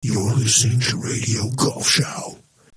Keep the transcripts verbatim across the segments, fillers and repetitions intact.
You're listening to Radio Golf Show.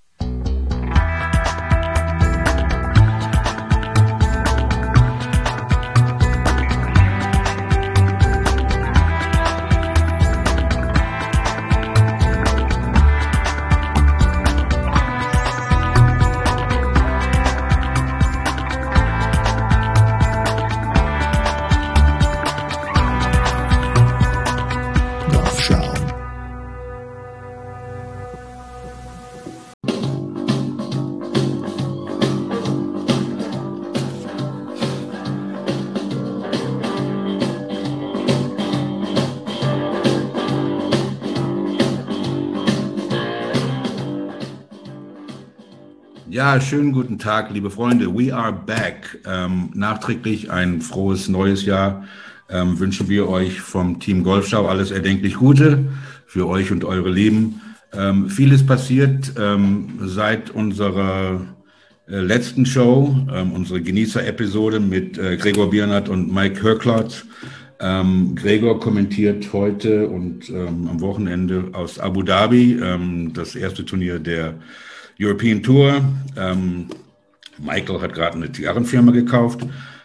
Ja, schönen guten Tag, liebe Freunde. We are back. Ähm, nachträglich ein frohes neues Jahr ähm, wünschen wir euch vom Team Golfschau alles erdenklich Gute für euch und eure Lieben. Ähm, vieles passiert ähm, seit unserer äh, letzten Show, ähm, unsere Genießer-Episode mit äh, Gregor Biernat und Mike Herklotz. Ähm, Gregor kommentiert heute und ähm, am Wochenende aus Abu Dhabi ähm, das erste Turnier der European Tour. Ähm, Michael hat gerade eine Zigarrenfirma gekauft.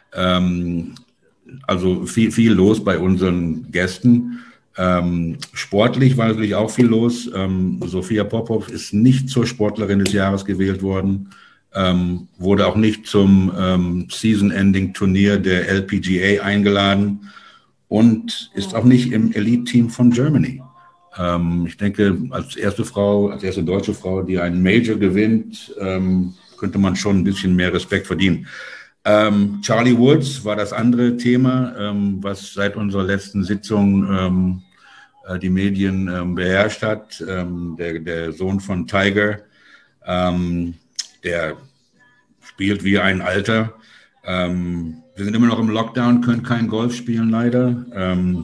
Ähm, also viel, viel los bei unseren Gästen. Ähm, sportlich war natürlich auch viel los. Ähm, Sophia Popov ist nicht zur Sportlerin des Jahres gewählt worden, ähm, wurde auch nicht zum ähm, Season-Ending-Turnier der L P G A eingeladen und ist auch nicht im Elite-Team von Germany. Ähm, ich denke, als erste Frau, als erste deutsche Frau, die einen Major gewinnt, ähm, könnte man schon ein bisschen mehr Respekt verdienen. Ähm, Charlie Woods war das andere Thema, ähm, was seit unserer letzten Sitzung ähm, äh, die Medien ähm, beherrscht hat. Ähm, der, der Sohn von Tiger, ähm, der spielt wie ein Alter. Ähm, wir sind immer noch im Lockdown, können kein Golf spielen leider. Ähm,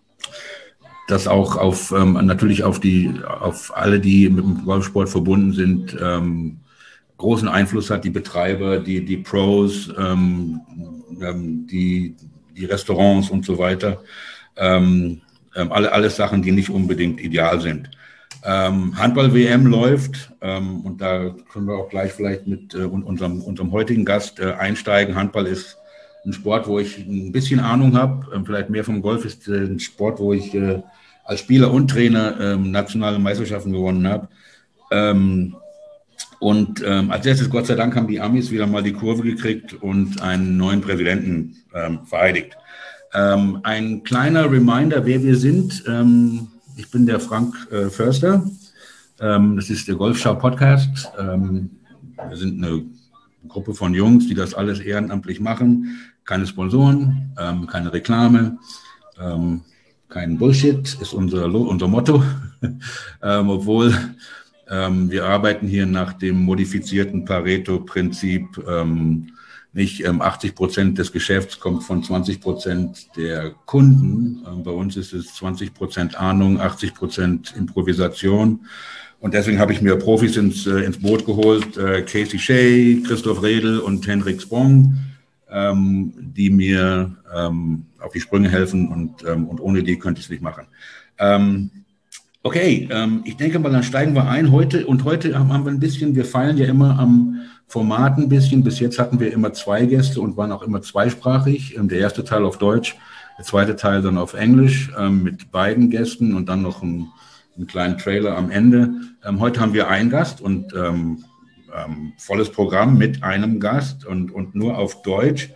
das auch auf ähm, natürlich auf die auf alle, die mit dem Golfsport verbunden sind, ähm, großen Einfluss hat, die Betreiber, die die Pros, ähm, ähm, die die Restaurants und so weiter, ähm, ähm, alle alles Sachen, die nicht unbedingt ideal sind. Ähm, Handball-W M läuft ähm, und da können wir auch gleich vielleicht mit äh, unserem unserem heutigen Gast äh, einsteigen. Handball ist ein Sport, wo ich ein bisschen Ahnung habe, ähm, vielleicht mehr vom Golf, ist äh, ein Sport, wo ich äh, als Spieler und Trainer ähm, nationale Meisterschaften gewonnen habe. Ähm, und ähm, als erstes, Gott sei Dank, haben die Amis wieder mal die Kurve gekriegt und einen neuen Präsidenten ähm, vereidigt. Ähm, ein kleiner Reminder, wer wir sind. Ähm, ich bin der Frank äh, Förster. Ähm, das ist der Golfschau-Podcast. Ähm, wir sind eine Gruppe von Jungs, die das alles ehrenamtlich machen. Keine Sponsoren, ähm, keine Reklame. Ähm, Kein Bullshit ist unser, unser Motto, ähm, obwohl ähm, wir arbeiten hier nach dem modifizierten Pareto-Prinzip. Ähm, nicht ähm, achtzig Prozent des Geschäfts kommt von zwanzig Prozent der Kunden. Ähm, bei uns ist es zwanzig Prozent Ahnung, achtzig Prozent Improvisation. Und deswegen habe ich mir Profis ins, äh, ins Boot geholt, äh, Casey Shea, Christoph Redl und Henrik Spong, ähm, die mir ähm, auf die Sprünge helfen und, ähm, und ohne die könnte ich es nicht machen. Ähm, okay, ähm, ich denke mal, dann steigen wir ein heute und heute haben, haben wir ein bisschen, wir feilen ja immer am Format ein bisschen. Bis jetzt hatten wir immer zwei Gäste und waren auch immer zweisprachig. Ähm, der erste Teil auf Deutsch, der zweite Teil dann auf Englisch ähm, mit beiden Gästen und dann noch ein, einen kleinen Trailer am Ende. Ähm, heute haben wir einen Gast und ähm, ähm, volles Programm mit einem Gast und, und nur auf Deutsch.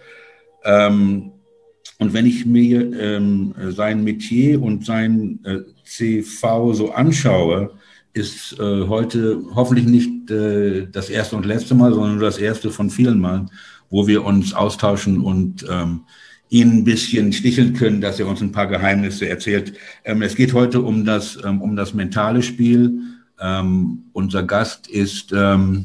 Ähm, Und wenn ich mir ähm, sein Metier und sein äh, C V so anschaue, ist äh, heute hoffentlich nicht äh, das erste und letzte Mal, sondern nur das erste von vielen Malen, wo wir uns austauschen und ähm, ihn ein bisschen sticheln können, dass er uns ein paar Geheimnisse erzählt. Ähm, es geht heute um das, ähm, um das mentale Spiel. Ähm, unser Gast ist ähm,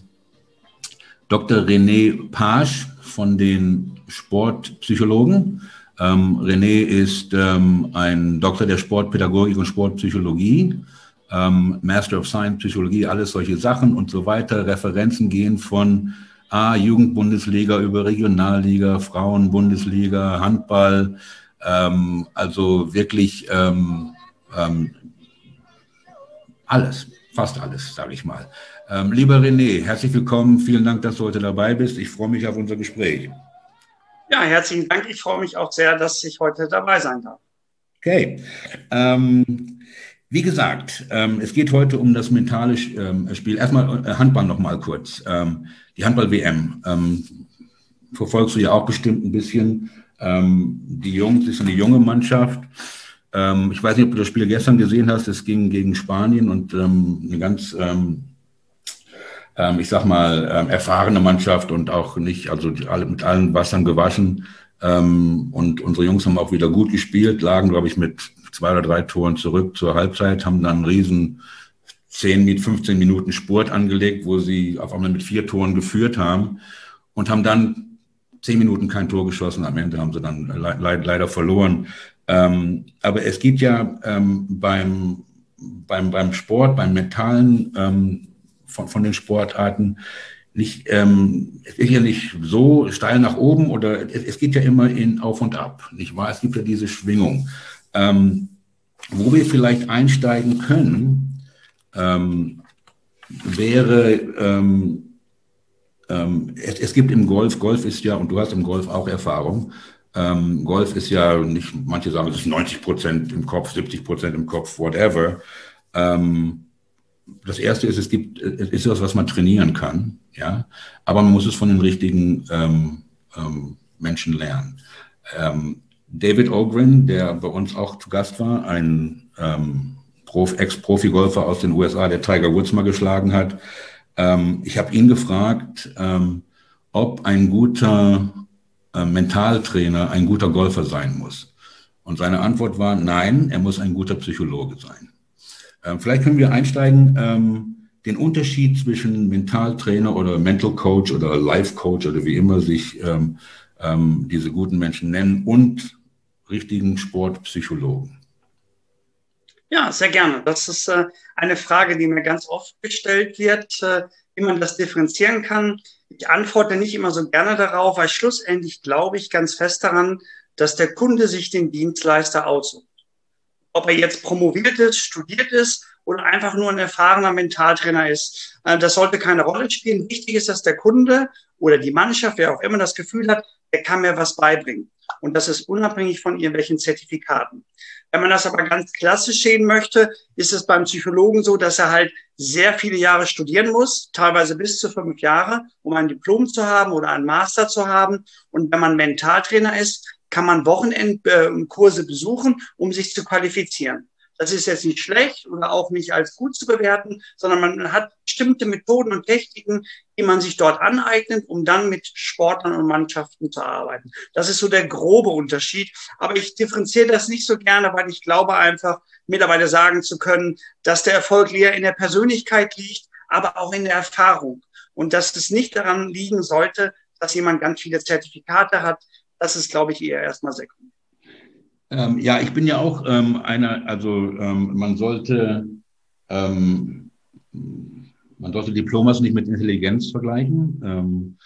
Doktor René Paasch von den Sportpsychologen. Ähm, René ist ähm, ein Doktor der Sportpädagogik und Sportpsychologie, ähm, Master of Science Psychologie, alles solche Sachen und so weiter. Referenzen gehen von A, Jugendbundesliga über Regionalliga, Frauenbundesliga, Handball, ähm, also wirklich ähm, ähm, Alles, fast alles, sage ich mal. Ähm, lieber René, herzlich willkommen. Vielen Dank, dass du heute dabei bist. Ich freue mich auf unser Gespräch. Ja, herzlichen Dank. Ich freue mich auch sehr, dass ich heute dabei sein darf. Okay. Ähm, wie gesagt, ähm, es geht heute um das mentale ähm, Spiel. Erstmal äh, Handball noch mal kurz. Ähm, die Handball-W M. Ähm, verfolgst du ja auch bestimmt ein bisschen. Ähm, die Jungs, das ist eine junge Mannschaft. Ähm, ich weiß nicht, ob du das Spiel gestern gesehen hast. Es ging gegen Spanien und ähm, eine ganz, ähm, ähm, ich sag mal, ähm, erfahrene Mannschaft und auch nicht, also die, alle, mit allen Wassern gewaschen. Ähm, und unsere Jungs haben auch wieder gut gespielt, lagen, glaube ich, mit zwei oder drei Toren zurück zur Halbzeit, haben dann einen riesen zehn, fünfzehn Minuten Spurt angelegt, wo sie auf einmal mit vier Toren geführt haben und haben dann zehn Minuten kein Tor geschossen. Am Ende haben sie dann le le leider verloren. Ähm, aber es geht ja ähm, beim, beim, beim Sport, beim Mentalen ähm, von, von den Sportarten nicht, ähm, es ist ja nicht so steil nach oben oder es, es geht ja immer in Auf und Ab, nicht wahr? Es gibt ja diese Schwingung. Ähm, wo wir vielleicht einsteigen können, ähm, wäre, ähm, ähm, es, es gibt im Golf, Golf ist ja, und du hast im Golf auch Erfahrung, ähm, Golf ist ja nicht, manche sagen, es ist neunzig Prozent im Kopf, siebzig Prozent im Kopf, whatever. Ähm, das erste ist, es gibt, es ist etwas, was man trainieren kann, ja, aber man muss es von den richtigen ähm, ähm, Menschen lernen. Ähm, David Ogren, der bei uns auch zu Gast war, ein ähm, Ex-Profi-Golfer aus den U S A, der Tiger Woods mal geschlagen hat. Ähm, ich habe ihn gefragt, ähm, ob ein guter äh, Mentaltrainer ein guter Golfer sein muss. Und seine Antwort war, nein, er muss ein guter Psychologe sein. Ähm, vielleicht können wir einsteigen, ähm, den Unterschied zwischen Mentaltrainer oder Mental Coach oder Life Coach oder wie immer sich ähm, ähm, diese guten Menschen nennen und richtigen Sportpsychologen. Ja, sehr gerne. Das ist äh, eine Frage, die mir ganz oft gestellt wird, äh, wie man das differenzieren kann. Ich antworte nicht immer so gerne darauf, weil schlussendlich glaube ich ganz fest daran, dass der Kunde sich den Dienstleister aussucht. Ob er jetzt promoviert ist, studiert ist oder einfach nur ein erfahrener Mentaltrainer ist, äh, das sollte keine Rolle spielen. Wichtig ist, dass der Kunde oder die Mannschaft, wer auch immer, das Gefühl hat, er kann mir was beibringen. Und das ist unabhängig von irgendwelchen Zertifikaten. Wenn man das aber ganz klassisch sehen möchte, ist es beim Psychologen so, dass er halt sehr viele Jahre studieren muss, teilweise bis zu fünf Jahre, um ein Diplom zu haben oder einen Master zu haben. Und wenn man Mentaltrainer ist, kann man Wochenendkurse besuchen, um sich zu qualifizieren. Das ist jetzt nicht schlecht oder auch nicht als gut zu bewerten, sondern man hat bestimmte Methoden und Techniken, die man sich dort aneignet, um dann mit Sportlern und Mannschaften zu arbeiten. Das ist so der grobe Unterschied. Aber ich differenziere das nicht so gerne, weil ich glaube einfach, mittlerweile sagen zu können, dass der Erfolg eher in der Persönlichkeit liegt, aber auch in der Erfahrung. Und dass es nicht daran liegen sollte, dass jemand ganz viele Zertifikate hat. Das ist, glaube ich, eher erstmal sekundär. Ähm, ja, ich bin ja auch ähm, einer, also ähm, man sollte ähm, man sollte Diplomas nicht mit Intelligenz vergleichen. Ähm,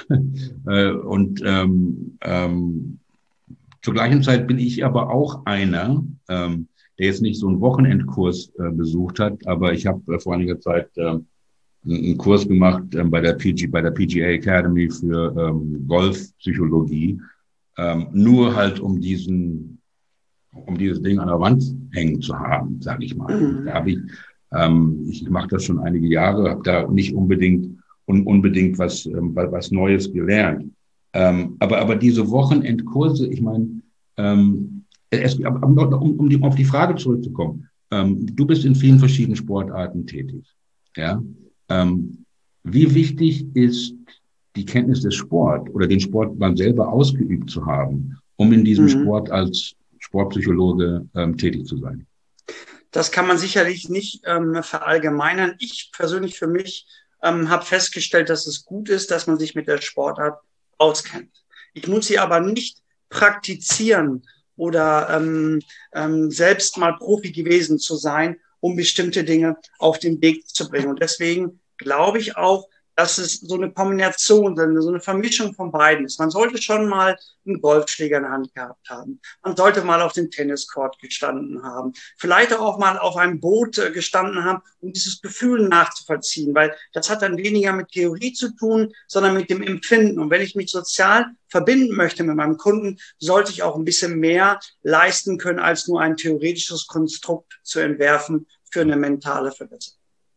äh, und ähm, ähm, zur gleichen Zeit bin ich aber auch einer, ähm, der jetzt nicht so einen Wochenendkurs äh, besucht hat, aber ich habe äh, vor einiger Zeit äh, einen Kurs gemacht äh, bei der P G, bei der P G A Academy für ähm, Golfpsychologie, ähm, nur halt um diesen um dieses Ding an der Wand hängen zu haben, sage ich mal. Mhm. Da habe ich, ähm, ich mache das schon einige Jahre, habe da nicht unbedingt un, unbedingt was ähm, was Neues gelernt. Ähm, aber aber diese Wochenendkurse, ich meine, ähm, es, um, um die, auf die Frage zurückzukommen, ähm, du bist in vielen verschiedenen Sportarten tätig, ja. Ähm, wie wichtig ist die Kenntnis des Sports oder den Sport man selber ausgeübt zu haben, um in diesem mhm. Sport als Sportpsychologe ähm, tätig zu sein? Das kann man sicherlich nicht ähm, verallgemeinern. Ich persönlich für mich ähm, habe festgestellt, dass es gut ist, dass man sich mit der Sportart auskennt. Ich muss sie aber nicht praktizieren oder ähm, ähm, selbst mal Profi gewesen zu sein, um bestimmte Dinge auf den Weg zu bringen. Und deswegen glaube ich auch, dass es so eine Kombination, so eine Vermischung von beiden ist. Man sollte schon mal einen Golfschläger in der Hand gehabt haben. Man sollte mal auf dem Tenniscourt gestanden haben. Vielleicht auch mal auf einem Boot gestanden haben, um dieses Gefühl nachzuvollziehen, weil das hat dann weniger mit Theorie zu tun, sondern mit dem Empfinden. Und wenn ich mich sozial verbinden möchte mit meinem Kunden, sollte ich auch ein bisschen mehr leisten können, als nur ein theoretisches Konstrukt zu entwerfen für eine mentale Verbesserung.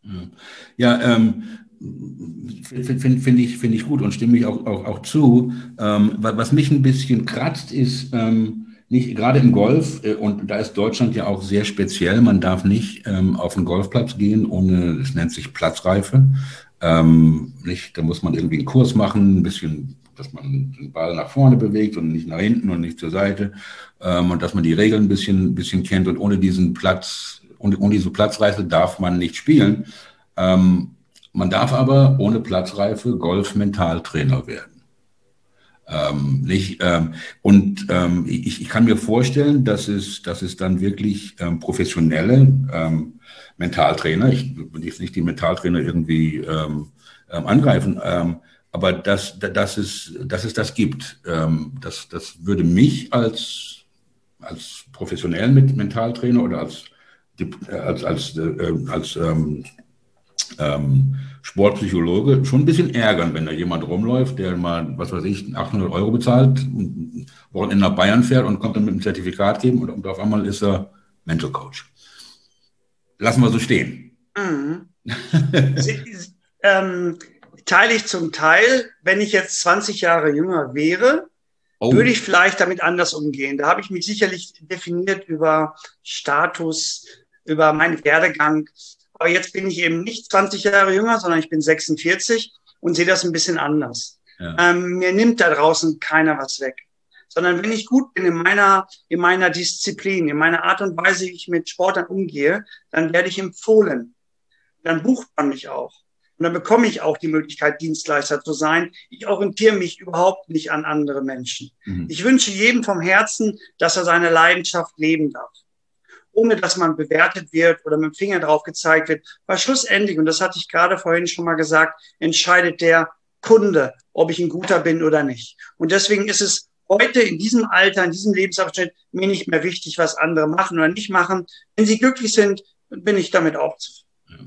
Ja, ähm, finde find, find ich, find ich gut und stimme ich auch, auch, auch zu. Ähm, was mich ein bisschen kratzt, ist ähm, nicht gerade im Golf, äh, und da ist Deutschland ja auch sehr speziell, man darf nicht ähm, auf den Golfplatz gehen ohne, es nennt sich Platzreife. Ähm, nicht, da muss man irgendwie einen Kurs machen, ein bisschen, dass man den Ball nach vorne bewegt und nicht nach hinten und nicht zur Seite, ähm, und dass man die Regeln ein bisschen, ein bisschen kennt, und ohne diesen Platz, ohne, ohne diese Platzreife darf man nicht spielen. Ähm, man darf aber ohne Platzreife Golf-Mentaltrainer werden. Ähm, nicht, ähm, und ähm, ich, ich kann mir vorstellen, dass es, dass es dann wirklich ähm, professionelle ähm, Mentaltrainer, ich will jetzt nicht die Mentaltrainer irgendwie ähm, ähm, angreifen, ähm, aber dass, dass, es, dass es das gibt. Ähm, das, das würde mich als, als professionellen Mentaltrainer oder als, als, als, äh, als ähm, ähm, Sportpsychologe schon ein bisschen ärgern, wenn da jemand rumläuft, der mal, was weiß ich, achthundert Euro bezahlt, ein Wochenende nach Bayern fährt und kommt dann mit einem Zertifikat geben, und, und auf einmal ist er Mental Coach. Lassen wir so stehen. Mhm. Sie, ähm, teile ich zum Teil. Wenn ich jetzt zwanzig Jahre jünger wäre, oh. würde ich vielleicht damit anders umgehen. Da habe ich mich sicherlich definiert über Status, über meinen Werdegang. Aber jetzt bin ich eben nicht zwanzig Jahre jünger, sondern ich bin sechsundvierzig und sehe das ein bisschen anders. Ja. Ähm, mir nimmt da draußen keiner was weg. Sondern wenn ich gut bin in meiner, in meiner Disziplin, in meiner Art und Weise, wie ich mit Sportlern umgehe, dann werde ich empfohlen. Dann bucht man mich auch. Und dann bekomme ich auch die Möglichkeit, Dienstleister zu sein. Ich orientiere mich überhaupt nicht an andere Menschen. Mhm. Ich wünsche jedem vom Herzen, dass er seine Leidenschaft leben darf, ohne dass man bewertet wird oder mit dem Finger drauf gezeigt wird. Weil schlussendlich, und das hatte ich gerade vorhin schon mal gesagt, entscheidet der Kunde, ob ich ein guter bin oder nicht. Und deswegen ist es heute in diesem Alter, in diesem Lebensabschnitt mir nicht mehr wichtig, was andere machen oder nicht machen. Wenn sie glücklich sind, bin ich damit auch zufrieden.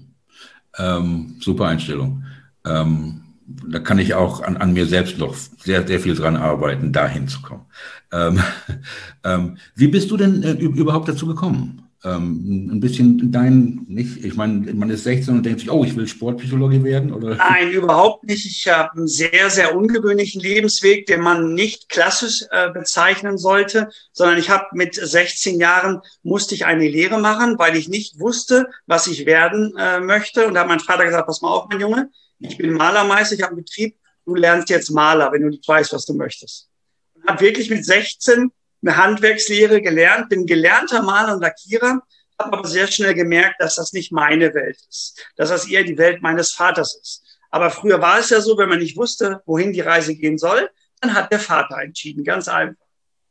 Ja. Ähm, super Einstellung. Ähm, da kann ich auch an, an mir selbst noch sehr, sehr viel dran arbeiten, dahin zu kommen. Ähm, ähm, wie bist du denn äh, überhaupt dazu gekommen? Ähm, ein bisschen dein, nicht, ich meine, man ist sechzehn und denkt sich, oh, ich will Sportpsychologe werden, oder? Nein, überhaupt nicht. Ich habe einen sehr, sehr ungewöhnlichen Lebensweg, den man nicht klassisch äh, bezeichnen sollte, sondern ich habe mit sechzehn Jahren musste ich eine Lehre machen, weil ich nicht wusste, was ich werden äh, möchte. Und da hat mein Vater gesagt, pass mal auf, mein Junge, ich bin Malermeister, ich habe einen Betrieb, du lernst jetzt Maler, wenn du nicht weißt, was du möchtest. Und habe wirklich mit sechzehn eine Handwerkslehre gelernt, bin gelernter Maler und Lackierer, habe aber sehr schnell gemerkt, dass das nicht meine Welt ist, dass das eher die Welt meines Vaters ist. Aber früher war es ja so, wenn man nicht wusste, wohin die Reise gehen soll, dann hat der Vater entschieden, ganz einfach.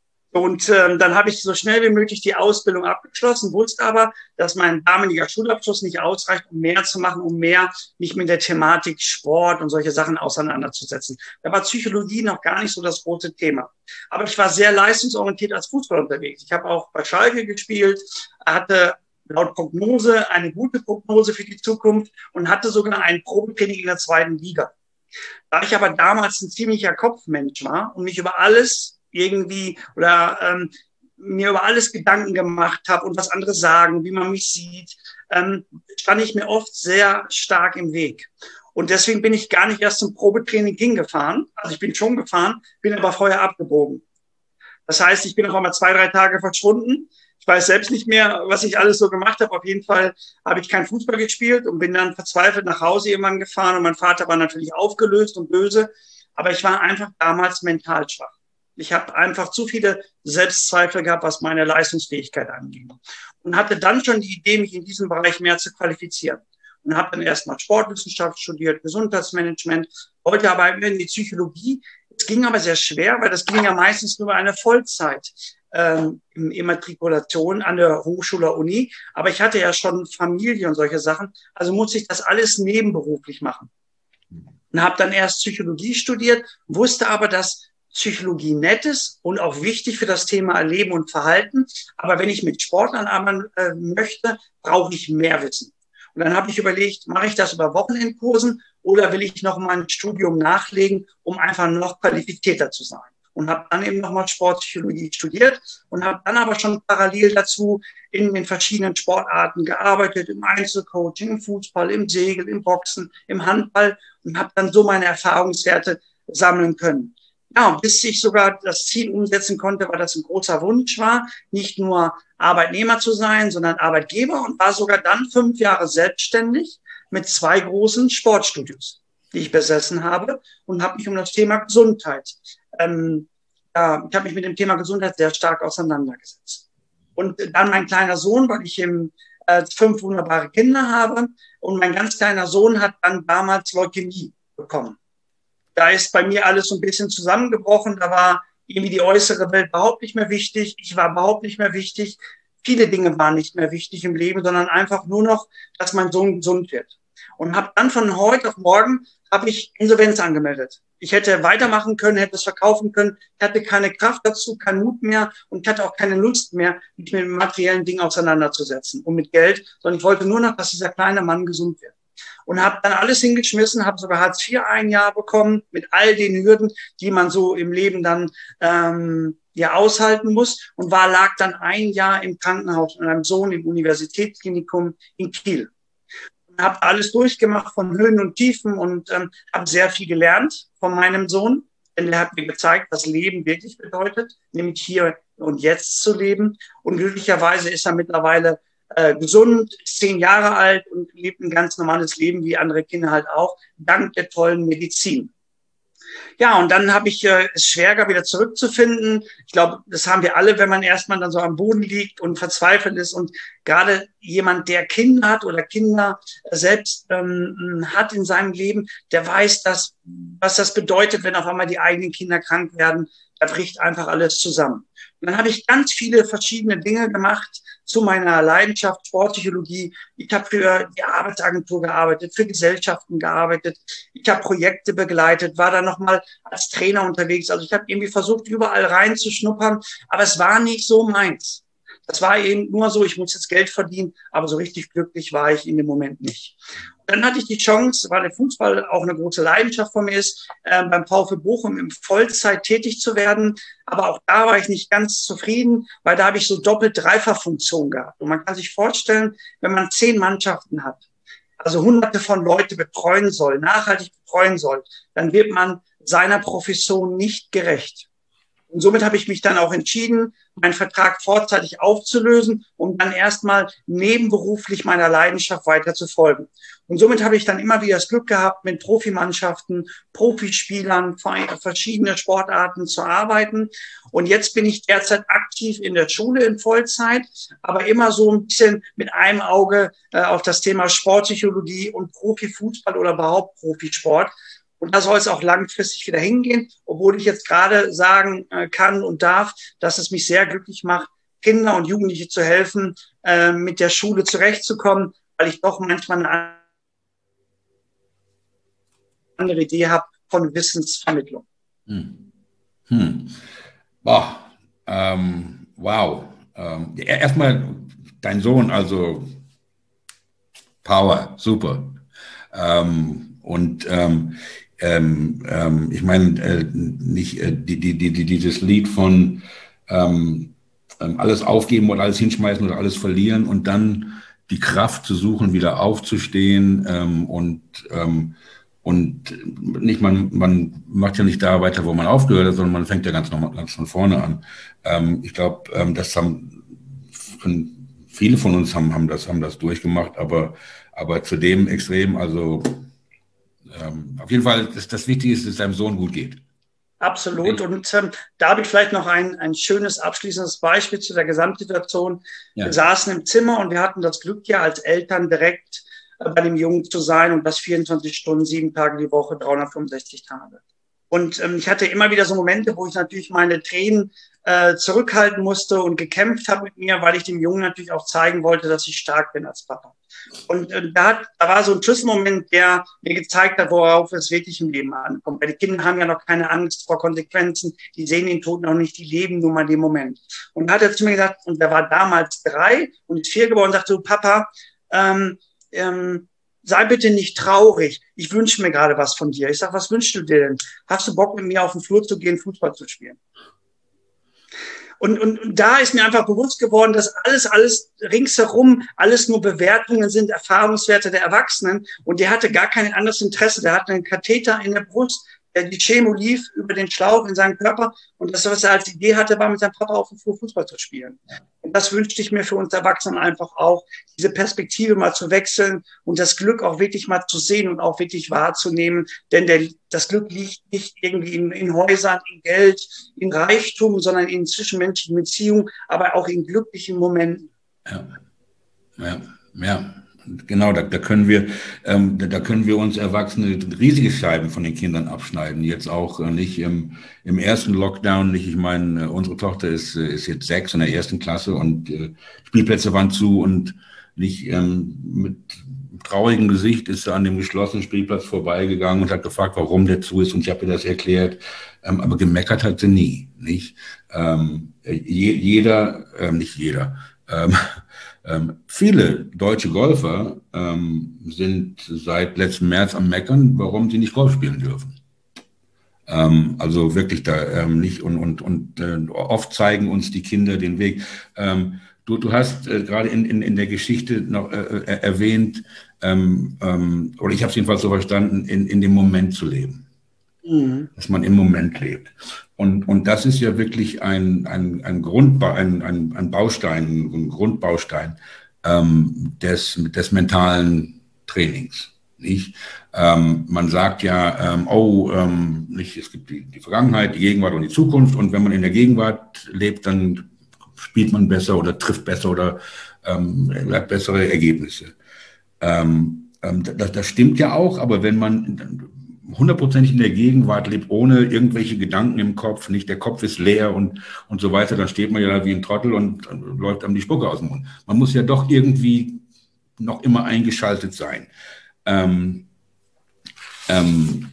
Und ähm, dann habe ich so schnell wie möglich die Ausbildung abgeschlossen, wusste aber, dass mein damaliger Schulabschluss nicht ausreicht, um mehr zu machen, um mehr mich mit der Thematik Sport und solche Sachen auseinanderzusetzen. Da war Psychologie noch gar nicht so das große Thema. Aber ich war sehr leistungsorientiert als Fußballer unterwegs. Ich habe auch bei Schalke gespielt, hatte laut Prognose eine gute Prognose für die Zukunft und hatte sogar ein Probetraining in der zweiten Liga. Da ich aber damals ein ziemlicher Kopfmensch war und mich über alles irgendwie oder ähm, mir über alles Gedanken gemacht habe und was andere sagen, wie man mich sieht, ähm, stand ich mir oft sehr stark im Weg. Und deswegen bin ich gar nicht erst zum Probetraining hingefahren. Also ich bin schon gefahren, bin aber vorher abgebogen. Das heißt, ich bin auf einmal zwei, drei Tage verschwunden. Ich weiß selbst nicht mehr, was ich alles so gemacht habe. Auf jeden Fall habe ich keinen Fußball gespielt und bin dann verzweifelt nach Hause irgendwann gefahren. Und mein Vater war natürlich aufgelöst und böse. Aber ich war einfach damals mental schwach. Ich habe einfach zu viele Selbstzweifel gehabt, was meine Leistungsfähigkeit anging. Und hatte dann schon die Idee, mich in diesem Bereich mehr zu qualifizieren. Und habe dann erstmal Sportwissenschaft studiert, Gesundheitsmanagement, wollte aber in die Psychologie. Es ging aber sehr schwer, weil das ging ja meistens nur eine Vollzeit ähm, Immatrikulation an der Hochschule oder Uni. Aber ich hatte ja schon Familie und solche Sachen, also musste ich das alles nebenberuflich machen. und habe dann erst Psychologie studiert, wusste aber, dass Psychologie nett ist und auch wichtig für das Thema Erleben und Verhalten. Aber wenn ich mit Sportlern arbeiten äh, möchte, brauche ich mehr Wissen. Und dann habe ich überlegt, mache ich das über Wochenendkursen oder will ich noch mal ein Studium nachlegen, um einfach noch qualifizierter zu sein? Und habe dann eben nochmal Sportpsychologie studiert und habe dann aber schon parallel dazu in den verschiedenen Sportarten gearbeitet, im Einzelcoaching, im Fußball, im Segel, im Boxen, im Handball und habe dann so meine Erfahrungswerte sammeln können. Ja, bis ich sogar das Ziel umsetzen konnte, weil das ein großer Wunsch war, nicht nur Arbeitnehmer zu sein, sondern Arbeitgeber und war sogar dann fünf Jahre selbstständig mit zwei großen Sportstudios, die ich besessen habe und habe mich um das Thema Gesundheit, ähm, ja, ich habe mich mit dem Thema Gesundheit sehr stark auseinandergesetzt. Und dann mein kleiner Sohn, weil ich eben äh, fünf wunderbare Kinder habe und mein ganz kleiner Sohn hat dann damals Leukämie bekommen. Da ist bei mir alles so ein bisschen zusammengebrochen. Da war irgendwie die äußere Welt überhaupt nicht mehr wichtig. Ich war überhaupt nicht mehr wichtig. Viele Dinge waren nicht mehr wichtig im Leben, sondern einfach nur noch, dass mein Sohn gesund wird. Und habe dann von heute auf morgen habe ich Insolvenz angemeldet. Ich hätte weitermachen können, hätte es verkaufen können. Ich hatte keine Kraft dazu, keinen Mut mehr und ich hatte auch keine Lust mehr, mich mit materiellen Dingen auseinanderzusetzen und mit Geld, sondern ich wollte nur noch, dass dieser kleine Mann gesund wird. Und habe dann alles hingeschmissen, habe sogar Hartz vier ein Jahr bekommen mit all den Hürden, die man so im Leben dann ähm, ja aushalten muss und war lag dann ein Jahr im Krankenhaus mit meinem Sohn im Universitätsklinikum in Kiel. Und habe alles durchgemacht von Höhen und Tiefen und ähm, habe sehr viel gelernt von meinem Sohn, denn er hat mir gezeigt, was Leben wirklich bedeutet, nämlich hier und jetzt zu leben. Und glücklicherweise ist er mittlerweile Äh, gesund, zehn Jahre alt und lebt ein ganz normales Leben wie andere Kinder halt auch, dank der tollen Medizin. Ja, und dann habe ich äh, es schwer, wieder zurückzufinden. Ich glaube, das haben wir alle, wenn man erstmal dann so am Boden liegt und verzweifelt ist. Und gerade jemand, der Kinder hat oder Kinder selbst ähm, hat in seinem Leben, der weiß, dass, was das bedeutet, wenn auf einmal die eigenen Kinder krank werden. Da bricht einfach alles zusammen. Und dann habe ich ganz viele verschiedene Dinge gemacht zu meiner Leidenschaft Sportpsychologie. Ich habe für die Arbeitsagentur gearbeitet, für Gesellschaften gearbeitet. Ich habe Projekte begleitet, war dann nochmal als Trainer unterwegs. Also ich habe irgendwie versucht, überall reinzuschnuppern, aber es war nicht so meins. Das war eben nur so, ich muss jetzt Geld verdienen, aber so richtig glücklich war ich in dem Moment nicht. Dann hatte ich die Chance, weil der Fußball auch eine große Leidenschaft von mir ist, äh, beim VfB Bochum in Vollzeit tätig zu werden. Aber auch da war ich nicht ganz zufrieden, weil da habe ich so Doppel-Dreifach-Funktion gehabt. Und man kann sich vorstellen, wenn man zehn Mannschaften hat, also hunderte von Leute betreuen soll, nachhaltig betreuen soll, dann wird man seiner Profession nicht gerecht. Und somit habe ich mich dann auch entschieden, meinen Vertrag vorzeitig aufzulösen, um dann erstmal nebenberuflich meiner Leidenschaft weiter zu folgen. Und somit habe ich dann immer wieder das Glück gehabt, mit Profimannschaften, Profispielern, verschiedene Sportarten zu arbeiten. Und jetzt bin ich derzeit aktiv in der Schule in Vollzeit, aber immer so ein bisschen mit einem Auge äh, auf das Thema Sportpsychologie und Profifußball oder überhaupt Profisport. Und da soll es auch langfristig wieder hingehen, obwohl ich jetzt gerade sagen äh, kann und darf, dass es mich sehr glücklich macht, Kinder und Jugendliche zu helfen, äh, mit der Schule zurechtzukommen, weil ich doch manchmal eine andere Idee habe von Wissensvermittlung. Hm. Hm. Boah. Ähm, wow. Ähm, erstmal dein Sohn, also Power, super. Ähm, und ähm, Ähm, ähm, ich meine, äh, nicht äh, die, die, die, dieses Lied von ähm, alles aufgeben oder alles hinschmeißen oder alles verlieren und dann die Kraft zu suchen, wieder aufzustehen ähm, und ähm, und nicht man man macht ja nicht da weiter, wo man aufgehört hat, sondern man fängt ja ganz normal ganz von vorne an. Ähm, ich glaube, ähm, das haben viele von uns haben haben das haben das durchgemacht, aber aber zu dem Extrem, also Ähm, auf jeden Fall, das, das Wichtige ist, dass es deinem Sohn gut geht. Absolut. Und ähm, da habe ich vielleicht noch ein, ein schönes abschließendes Beispiel zu der Gesamtsituation. Ja. Wir saßen im Zimmer und wir hatten das Glück, ja als Eltern direkt äh, bei dem Jungen zu sein und das vierundzwanzig Stunden, sieben Tage die Woche, dreihundertfünfundsechzig Tage. Und ähm, ich hatte immer wieder so Momente, wo ich natürlich meine Tränen äh, zurückhalten musste und gekämpft habe mit mir, weil ich dem Jungen natürlich auch zeigen wollte, dass ich stark bin als Papa. Und äh, da, hat, da war so ein Schlüsselmoment, der mir gezeigt hat, worauf es wirklich im Leben ankommt. Weil die Kinder haben ja noch keine Angst vor Konsequenzen, die sehen den Tod noch nicht, die leben nur mal den Moment. Und da hat er zu mir gesagt, und der war damals drei und ist vier geworden, und sagte so, Papa, ähm, ähm, sei bitte nicht traurig, ich wünsche mir gerade was von dir. Ich sage, was wünschst du dir denn? Hast du Bock, mit mir auf den Flur zu gehen, Fußball zu spielen? Und, und, und da ist mir einfach bewusst geworden, dass alles, alles ringsherum, alles nur Bewertungen sind, Erfahrungswerte der Erwachsenen. Und der hatte gar kein anderes Interesse. Der hatte einen Katheter in der Brust, der die Chemo lief über den Schlauch in seinem Körper. Und das, was er als Idee hatte, war, mit seinem Papa auf dem Flur Fußball zu spielen. Und das wünschte ich mir für uns Erwachsenen einfach auch, diese Perspektive mal zu wechseln und das Glück auch wirklich mal zu sehen und auch wirklich wahrzunehmen. Denn der, das Glück liegt nicht irgendwie in, in Häusern, in Geld, in Reichtum, sondern in zwischenmenschlichen Beziehungen, aber auch in glücklichen Momenten. Ja, ja, ja. Genau, da, da können wir, ähm, da, da können wir uns Erwachsene riesige Scheiben von den Kindern abschneiden. Jetzt auch äh, nicht im, im ersten Lockdown, nicht. Ich meine, äh, unsere Tochter ist, äh, ist jetzt sechs in der ersten Klasse und äh, Spielplätze waren zu und nicht ähm, mit traurigem Gesicht ist sie an dem geschlossenen Spielplatz vorbeigegangen und hat gefragt, warum der zu ist. Und ich habe ihr das erklärt. Ähm, aber gemeckert hat sie nie, nicht? Ähm, je, jeder, ähm, nicht jeder. Ähm, Ähm, viele deutsche Golfer ähm, sind seit letzten März am Meckern, warum sie nicht Golf spielen dürfen. Ähm, also wirklich da ähm, nicht und, und, und äh, oft zeigen uns die Kinder den Weg. Ähm, du, du hast äh, gerade in, in, in der Geschichte noch äh, erwähnt, ähm, ähm, oder ich habe es jedenfalls so verstanden, in, in dem Moment zu leben. Mhm. Dass man im Moment lebt. Und, und das ist ja wirklich ein, ein, ein, Grundba ein, ein, ein Baustein, ein Grundbaustein ähm, des, des mentalen Trainings. Nicht? Ähm, man sagt ja, ähm, oh, ähm, nicht, es gibt die, die Vergangenheit, die Gegenwart und die Zukunft. Und wenn man in der Gegenwart lebt, dann spielt man besser oder trifft besser oder ähm, hat bessere Ergebnisse. Ähm, ähm, das, das stimmt ja auch, aber wenn man hundertprozentig in der Gegenwart lebt, ohne irgendwelche Gedanken im Kopf, nicht, der Kopf ist leer und, und so weiter, dann steht man ja wie ein Trottel und läuft einem die Spucke aus dem Mund. Man muss ja doch irgendwie noch immer eingeschaltet sein. Ähm, ähm,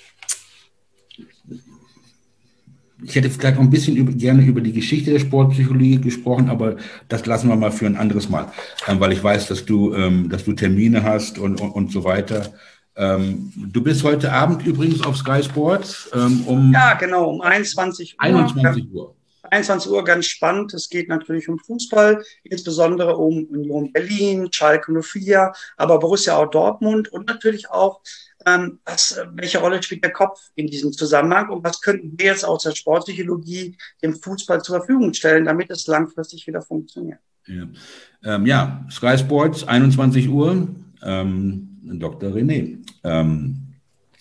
ich hätte vielleicht noch ein bisschen über, gerne über die Geschichte der Sportpsychologie gesprochen, aber das lassen wir mal für ein anderes Mal, ähm, weil ich weiß, dass du, ähm, dass du Termine hast und, und, und so weiter. Ähm, du bist heute Abend übrigens auf Sky Sports ähm, um... Ja, genau, um einundzwanzig Uhr. einundzwanzig Uhr. einundzwanzig Uhr, ganz spannend. Es geht natürlich um Fußball, insbesondere um Union Berlin, Schalke null vier, aber Borussia auch Dortmund und natürlich auch, ähm, was, welche Rolle spielt der Kopf in diesem Zusammenhang und was könnten wir jetzt aus der Sportpsychologie dem Fußball zur Verfügung stellen, damit es langfristig wieder funktioniert. Ja, ähm, ja Sky Sports, einundzwanzig Uhr. Ähm, Doktor René. Ähm,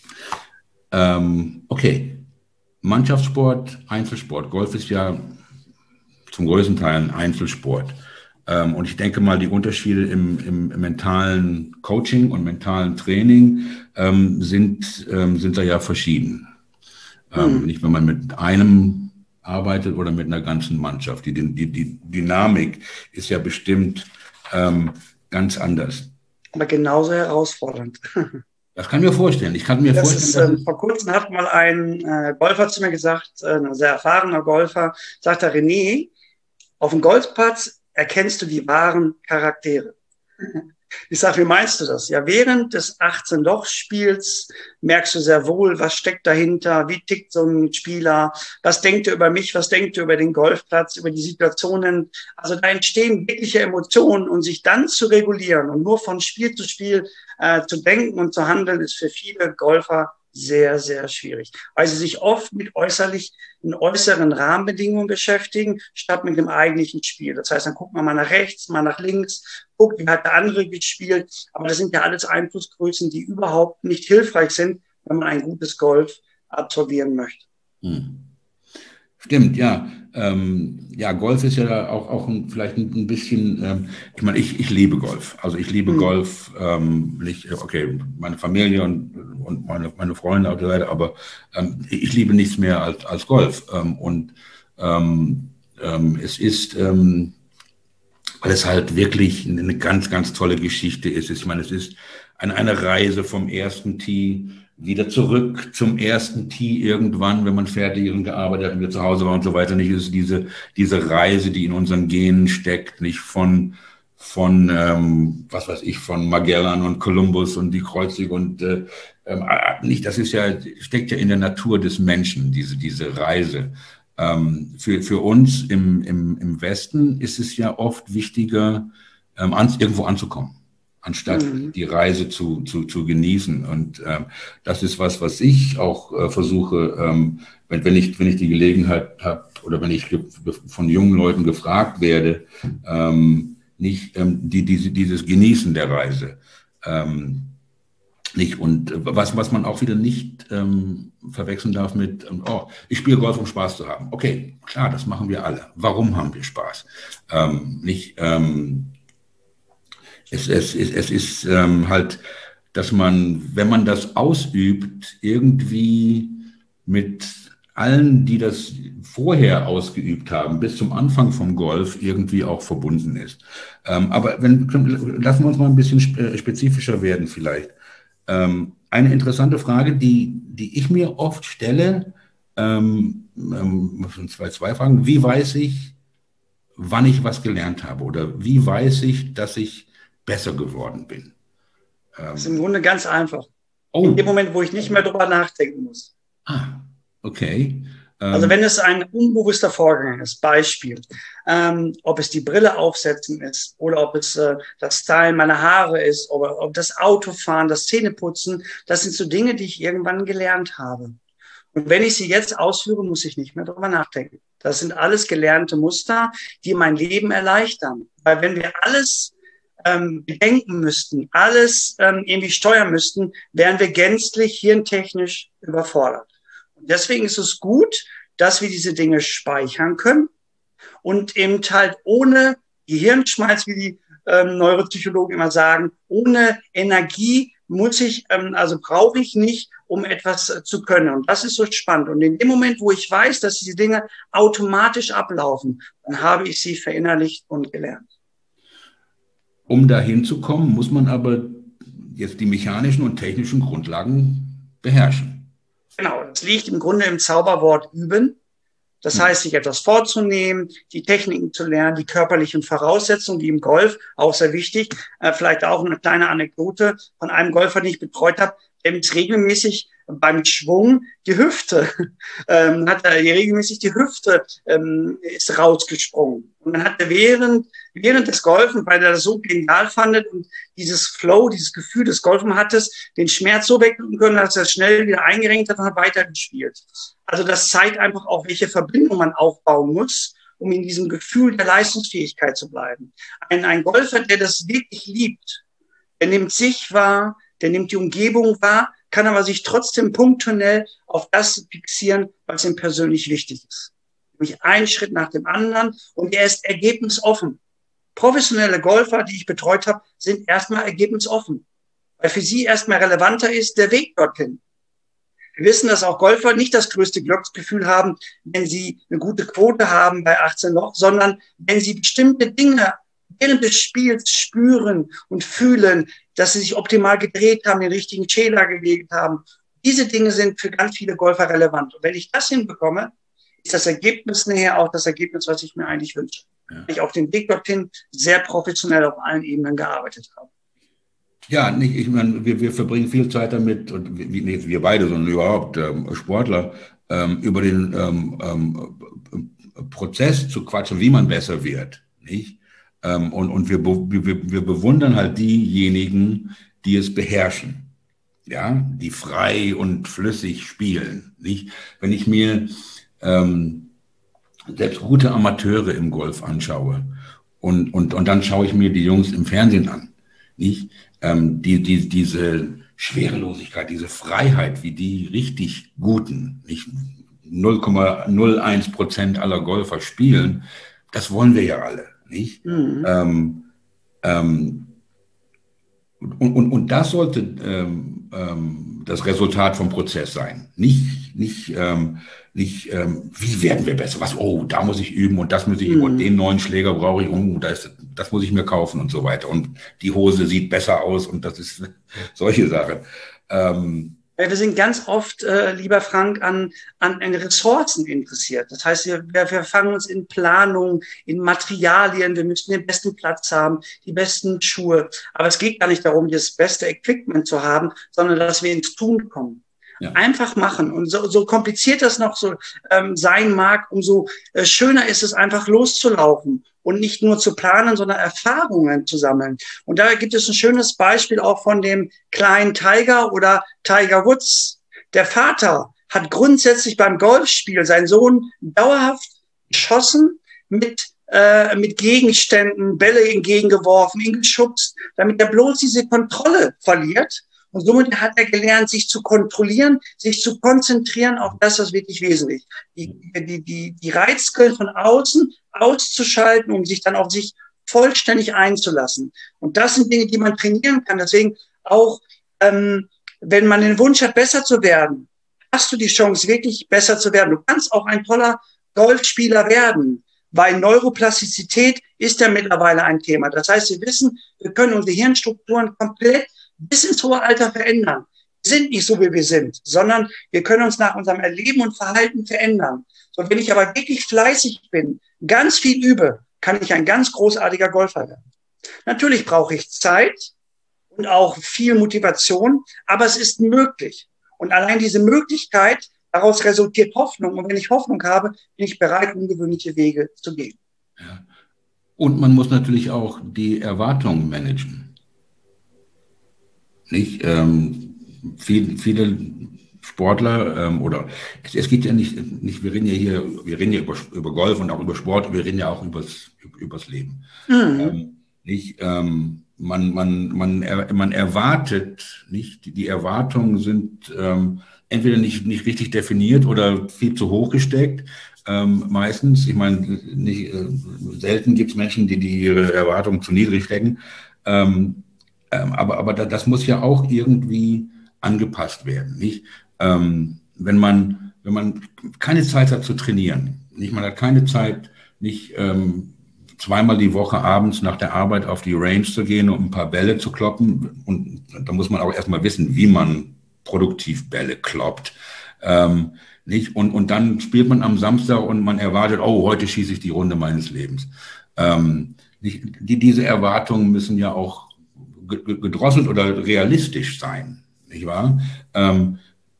ähm, okay, Mannschaftssport, Einzelsport. Golf ist ja zum größten Teil ein Einzelsport. Ähm, und ich denke mal, die Unterschiede im, im, im mentalen Coaching und mentalen Training ähm, sind, ähm, sind da ja verschieden. Ähm, mhm. Nicht, wenn man mit einem arbeitet oder mit einer ganzen Mannschaft. Die, die, die Dynamik ist ja bestimmt ähm, ganz anders. Aber genauso herausfordernd. Das kann ich mir vorstellen. Ich kann mir das vorstellen, ist, äh, vor kurzem hat mal ein äh, Golfer zu mir gesagt, äh, ein sehr erfahrener Golfer, sagt er, René, auf dem Golfplatz erkennst du die wahren Charaktere. Ich sage, wie meinst du das? Ja, während des achtzehn-Loch-Spiels merkst du sehr wohl, was steckt dahinter, wie tickt so ein Spieler, was denkt er über mich, was denkt er über den Golfplatz, über die Situationen. Also da entstehen wirkliche Emotionen und sich dann zu regulieren und nur von Spiel zu Spiel äh, zu denken und zu handeln, ist für viele Golfer sehr, sehr schwierig, weil sie sich oft mit äußerlich, in äußeren Rahmenbedingungen beschäftigen, statt mit dem eigentlichen Spiel. Das heißt, dann guckt man mal nach rechts, mal nach links, guckt, wie hat der andere gespielt. Aber das sind ja alles Einflussgrößen, die überhaupt nicht hilfreich sind, wenn man ein gutes Golf absolvieren möchte. Hm. Stimmt, ja. Ähm, ja, Golf ist ja auch, auch ein, vielleicht ein, ein bisschen, ähm, ich meine, ich, ich liebe Golf. Also ich liebe mhm. Golf, ähm, nicht, okay, meine Familie und, und meine, meine Freunde und so weiter, aber ähm, ich liebe nichts mehr als, als Golf. Ähm, und ähm, ähm, es ist, ähm, weil es halt wirklich eine ganz, ganz tolle Geschichte ist. Ich meine, es ist eine, eine Reise vom ersten Tee wieder zurück zum ersten Tee irgendwann, wenn man fertig und gearbeitet hat und wir zu Hause war und so weiter. Nicht, es ist diese, diese Reise, die in unseren Genen steckt, nicht von, von, ähm, was weiß ich, von Magellan und Kolumbus und die Kreuzigung und, äh, ähm, nicht, das ist ja, steckt ja in der Natur des Menschen, diese, diese Reise. Ähm, für, für uns im, im, im Westen ist es ja oft wichtiger, ähm, an, irgendwo anzukommen, anstatt mhm. die Reise zu, zu, zu genießen. Und ähm, das ist was, was ich auch äh, versuche, ähm, wenn, wenn, ich, wenn ich die Gelegenheit habe oder wenn ich von jungen Leuten gefragt werde, ähm, nicht ähm, die, diese, dieses Genießen der Reise. Ähm, nicht. Und was, was man auch wieder nicht ähm, verwechseln darf mit, ähm, oh, ich spiele Golf, um Spaß zu haben. Okay, klar, das machen wir alle. Warum haben wir Spaß? Ähm, nicht, ähm, es, es, es, es ist ähm, halt, dass man, wenn man das ausübt, irgendwie mit allen, die das vorher ausgeübt haben, bis zum Anfang vom Golf irgendwie auch verbunden ist. Ähm, aber wenn, lassen wir uns mal ein bisschen spezifischer werden vielleicht. Ähm, eine interessante Frage, die, die ich mir oft stelle, ähm, ähm, zwei, zwei Fragen. Wie weiß ich, wann ich was gelernt habe? Oder wie weiß ich, dass ich besser geworden bin? Ähm, das ist im Grunde ganz einfach. Oh. In dem Moment, wo ich nicht mehr drüber nachdenken muss. Ah, okay. Also wenn es ein unbewusster Vorgang ist, Beispiel, ähm, ob es die Brille aufsetzen ist oder ob es äh, das Stylen meiner Haare ist oder ob das Autofahren, das Zähneputzen, das sind so Dinge, die ich irgendwann gelernt habe. Und wenn ich sie jetzt ausführe, muss ich nicht mehr darüber nachdenken. Das sind alles gelernte Muster, die mein Leben erleichtern. Weil wenn wir alles ähm, bedenken müssten, alles ähm, irgendwie steuern müssten, wären wir gänzlich hirntechnisch überfordert. Deswegen ist es gut, dass wir diese Dinge speichern können und eben halt ohne Gehirnschmalz, wie die ähm, Neuropsychologen immer sagen, ohne Energie muss ich, ähm, also brauche ich nicht, um etwas äh, zu können. Und das ist so spannend. Und in dem Moment, wo ich weiß, dass diese Dinge automatisch ablaufen, dann habe ich sie verinnerlicht und gelernt. Um dahin zu kommen, muss man aber jetzt die mechanischen und technischen Grundlagen beherrschen. Genau, das liegt im Grunde im Zauberwort üben. Das heißt, sich etwas vorzunehmen, die Techniken zu lernen, die körperlichen Voraussetzungen, die im Golf auch sehr wichtig. Äh, vielleicht auch eine kleine Anekdote von einem Golfer, den ich betreut habe, der mit regelmäßig beim Schwung die Hüfte, ähm, hat er regelmäßig die Hüfte ähm, ist rausgesprungen. Und dann hat er während, während des Golfen, weil er das so genial fandet und dieses Flow, dieses Gefühl des Golfen hattest, den Schmerz so wegdrücken können, dass er schnell wieder eingerenkt hat und hat weitergespielt. Also das zeigt einfach auch, welche Verbindung man aufbauen muss, um in diesem Gefühl der Leistungsfähigkeit zu bleiben. Ein, ein Golfer, der das wirklich liebt, der nimmt sich wahr, der nimmt die Umgebung wahr, kann aber sich trotzdem punktuell auf das fixieren, was ihm persönlich wichtig ist. Nämlich einen Schritt nach dem anderen und er ist ergebnisoffen. Professionelle Golfer, die ich betreut habe, sind erstmal ergebnisoffen, weil für sie erstmal relevanter ist der Weg dorthin. Wir wissen, dass auch Golfer nicht das größte Glücksgefühl haben, wenn sie eine gute Quote haben bei achtzehn Loch, sondern wenn sie bestimmte Dinge während des Spiels spüren und fühlen, dass sie sich optimal gedreht haben, den richtigen Schäler gelegt haben. Diese Dinge sind für ganz viele Golfer relevant. Und wenn ich das hinbekomme, ist das Ergebnis nachher auch das Ergebnis, was ich mir eigentlich wünsche. Ja. Ich auf dem Weg dorthin sehr professionell auf allen Ebenen gearbeitet habe. Ja, nicht, ich meine, wir, wir verbringen viel Zeit damit, und wir, nicht wir beide, sondern überhaupt ähm, Sportler, ähm, über den ähm, ähm, Prozess zu quatschen, wie man besser wird, nicht? Ähm, und und wir, wir, wir bewundern halt diejenigen, die es beherrschen, ja, die frei und flüssig spielen, nicht? Wenn ich mir ähm, selbst gute Amateure im Golf anschaue und, und, und dann schaue ich mir die Jungs im Fernsehen an, nicht? Ähm, die, die, diese Schwerelosigkeit, diese Freiheit, wie die richtig Guten, nicht null Komma null eins Prozent aller Golfer spielen, das wollen wir ja alle, nicht? Mhm. Ähm, ähm, und, und, und das sollte ähm, ähm, das Resultat vom Prozess sein. Nicht, nicht, ähm, nicht ähm, wie werden wir besser? Was, oh, da muss ich üben und das muss ich üben und den neuen Schläger brauche ich, oh, da ist, das muss ich mir kaufen und so weiter. Und die Hose sieht besser aus und das ist solche Sachen. Ähm, Wir sind ganz oft, äh, lieber Frank, an, an, an Ressourcen interessiert. Das heißt, wir, wir fangen uns in Planung, in Materialien, wir müssen den besten Platz haben, die besten Schuhe. Aber es geht gar nicht darum, das beste Equipment zu haben, sondern dass wir ins Tun kommen. Ja. Einfach machen. Und so, so kompliziert das noch so ähm, sein mag, umso äh, schöner ist es, einfach loszulaufen und nicht nur zu planen, sondern Erfahrungen zu sammeln. Und da gibt es ein schönes Beispiel auch von dem kleinen Tiger oder Tiger Woods. Der Vater hat grundsätzlich beim Golfspiel seinen Sohn dauerhaft geschossen, mit, äh, mit Gegenständen, Bälle entgegengeworfen, ihn geschubst, damit er bloß diese Kontrolle verliert. Und somit hat er gelernt, sich zu kontrollieren, sich zu konzentrieren auf das, was wirklich wesentlich ist. Die, die, die, die Reizquellen von außen auszuschalten, um sich dann auf sich vollständig einzulassen. Und das sind Dinge, die man trainieren kann. Deswegen auch, ähm, wenn man den Wunsch hat, besser zu werden, hast du die Chance, wirklich besser zu werden. Du kannst auch ein toller Golfspieler werden, weil Neuroplastizität ist ja mittlerweile ein Thema. Das heißt, wir wissen, wir können unsere Hirnstrukturen komplett bis ins hohe Alter verändern. Wir sind nicht so, wie wir sind, sondern wir können uns nach unserem Erleben und Verhalten verändern. So, wenn ich aber wirklich fleißig bin, ganz viel übe, kann ich ein ganz großartiger Golfer werden. Natürlich brauche ich Zeit und auch viel Motivation, aber es ist möglich. Und allein diese Möglichkeit, daraus resultiert Hoffnung. Und wenn ich Hoffnung habe, bin ich bereit, ungewöhnliche Wege zu gehen. Ja. Und man muss natürlich auch die Erwartungen managen. Nicht? Ähm, viel, viele Sportler ähm, oder es, es geht ja nicht, nicht, wir reden ja hier, wir reden ja über, über Golf und auch über Sport, wir reden ja auch übers, übers Leben. Mhm. Ähm, nicht, ähm, man, man, man, er, man erwartet nicht, die Erwartungen sind ähm, entweder nicht, nicht richtig definiert oder viel zu hoch gesteckt. Ähm, meistens, ich meine, nicht, äh, selten gibt es Menschen, die, die ihre Erwartungen zu niedrig stecken. Ähm, Aber, aber das muss ja auch irgendwie angepasst werden, nicht? Ähm, wenn man, wenn man keine Zeit hat zu trainieren, nicht? Man hat keine Zeit, nicht ähm, zweimal die Woche abends nach der Arbeit auf die Range zu gehen, um ein paar Bälle zu kloppen. Und da muss man auch erstmal wissen, wie man produktiv Bälle kloppt. Ähm, nicht? Und, und dann spielt man am Samstag und man erwartet, oh, heute schieße ich die Runde meines Lebens. Ähm, nicht? Die, diese Erwartungen müssen ja auch gedrosselt oder realistisch sein, nicht wahr? Ähm,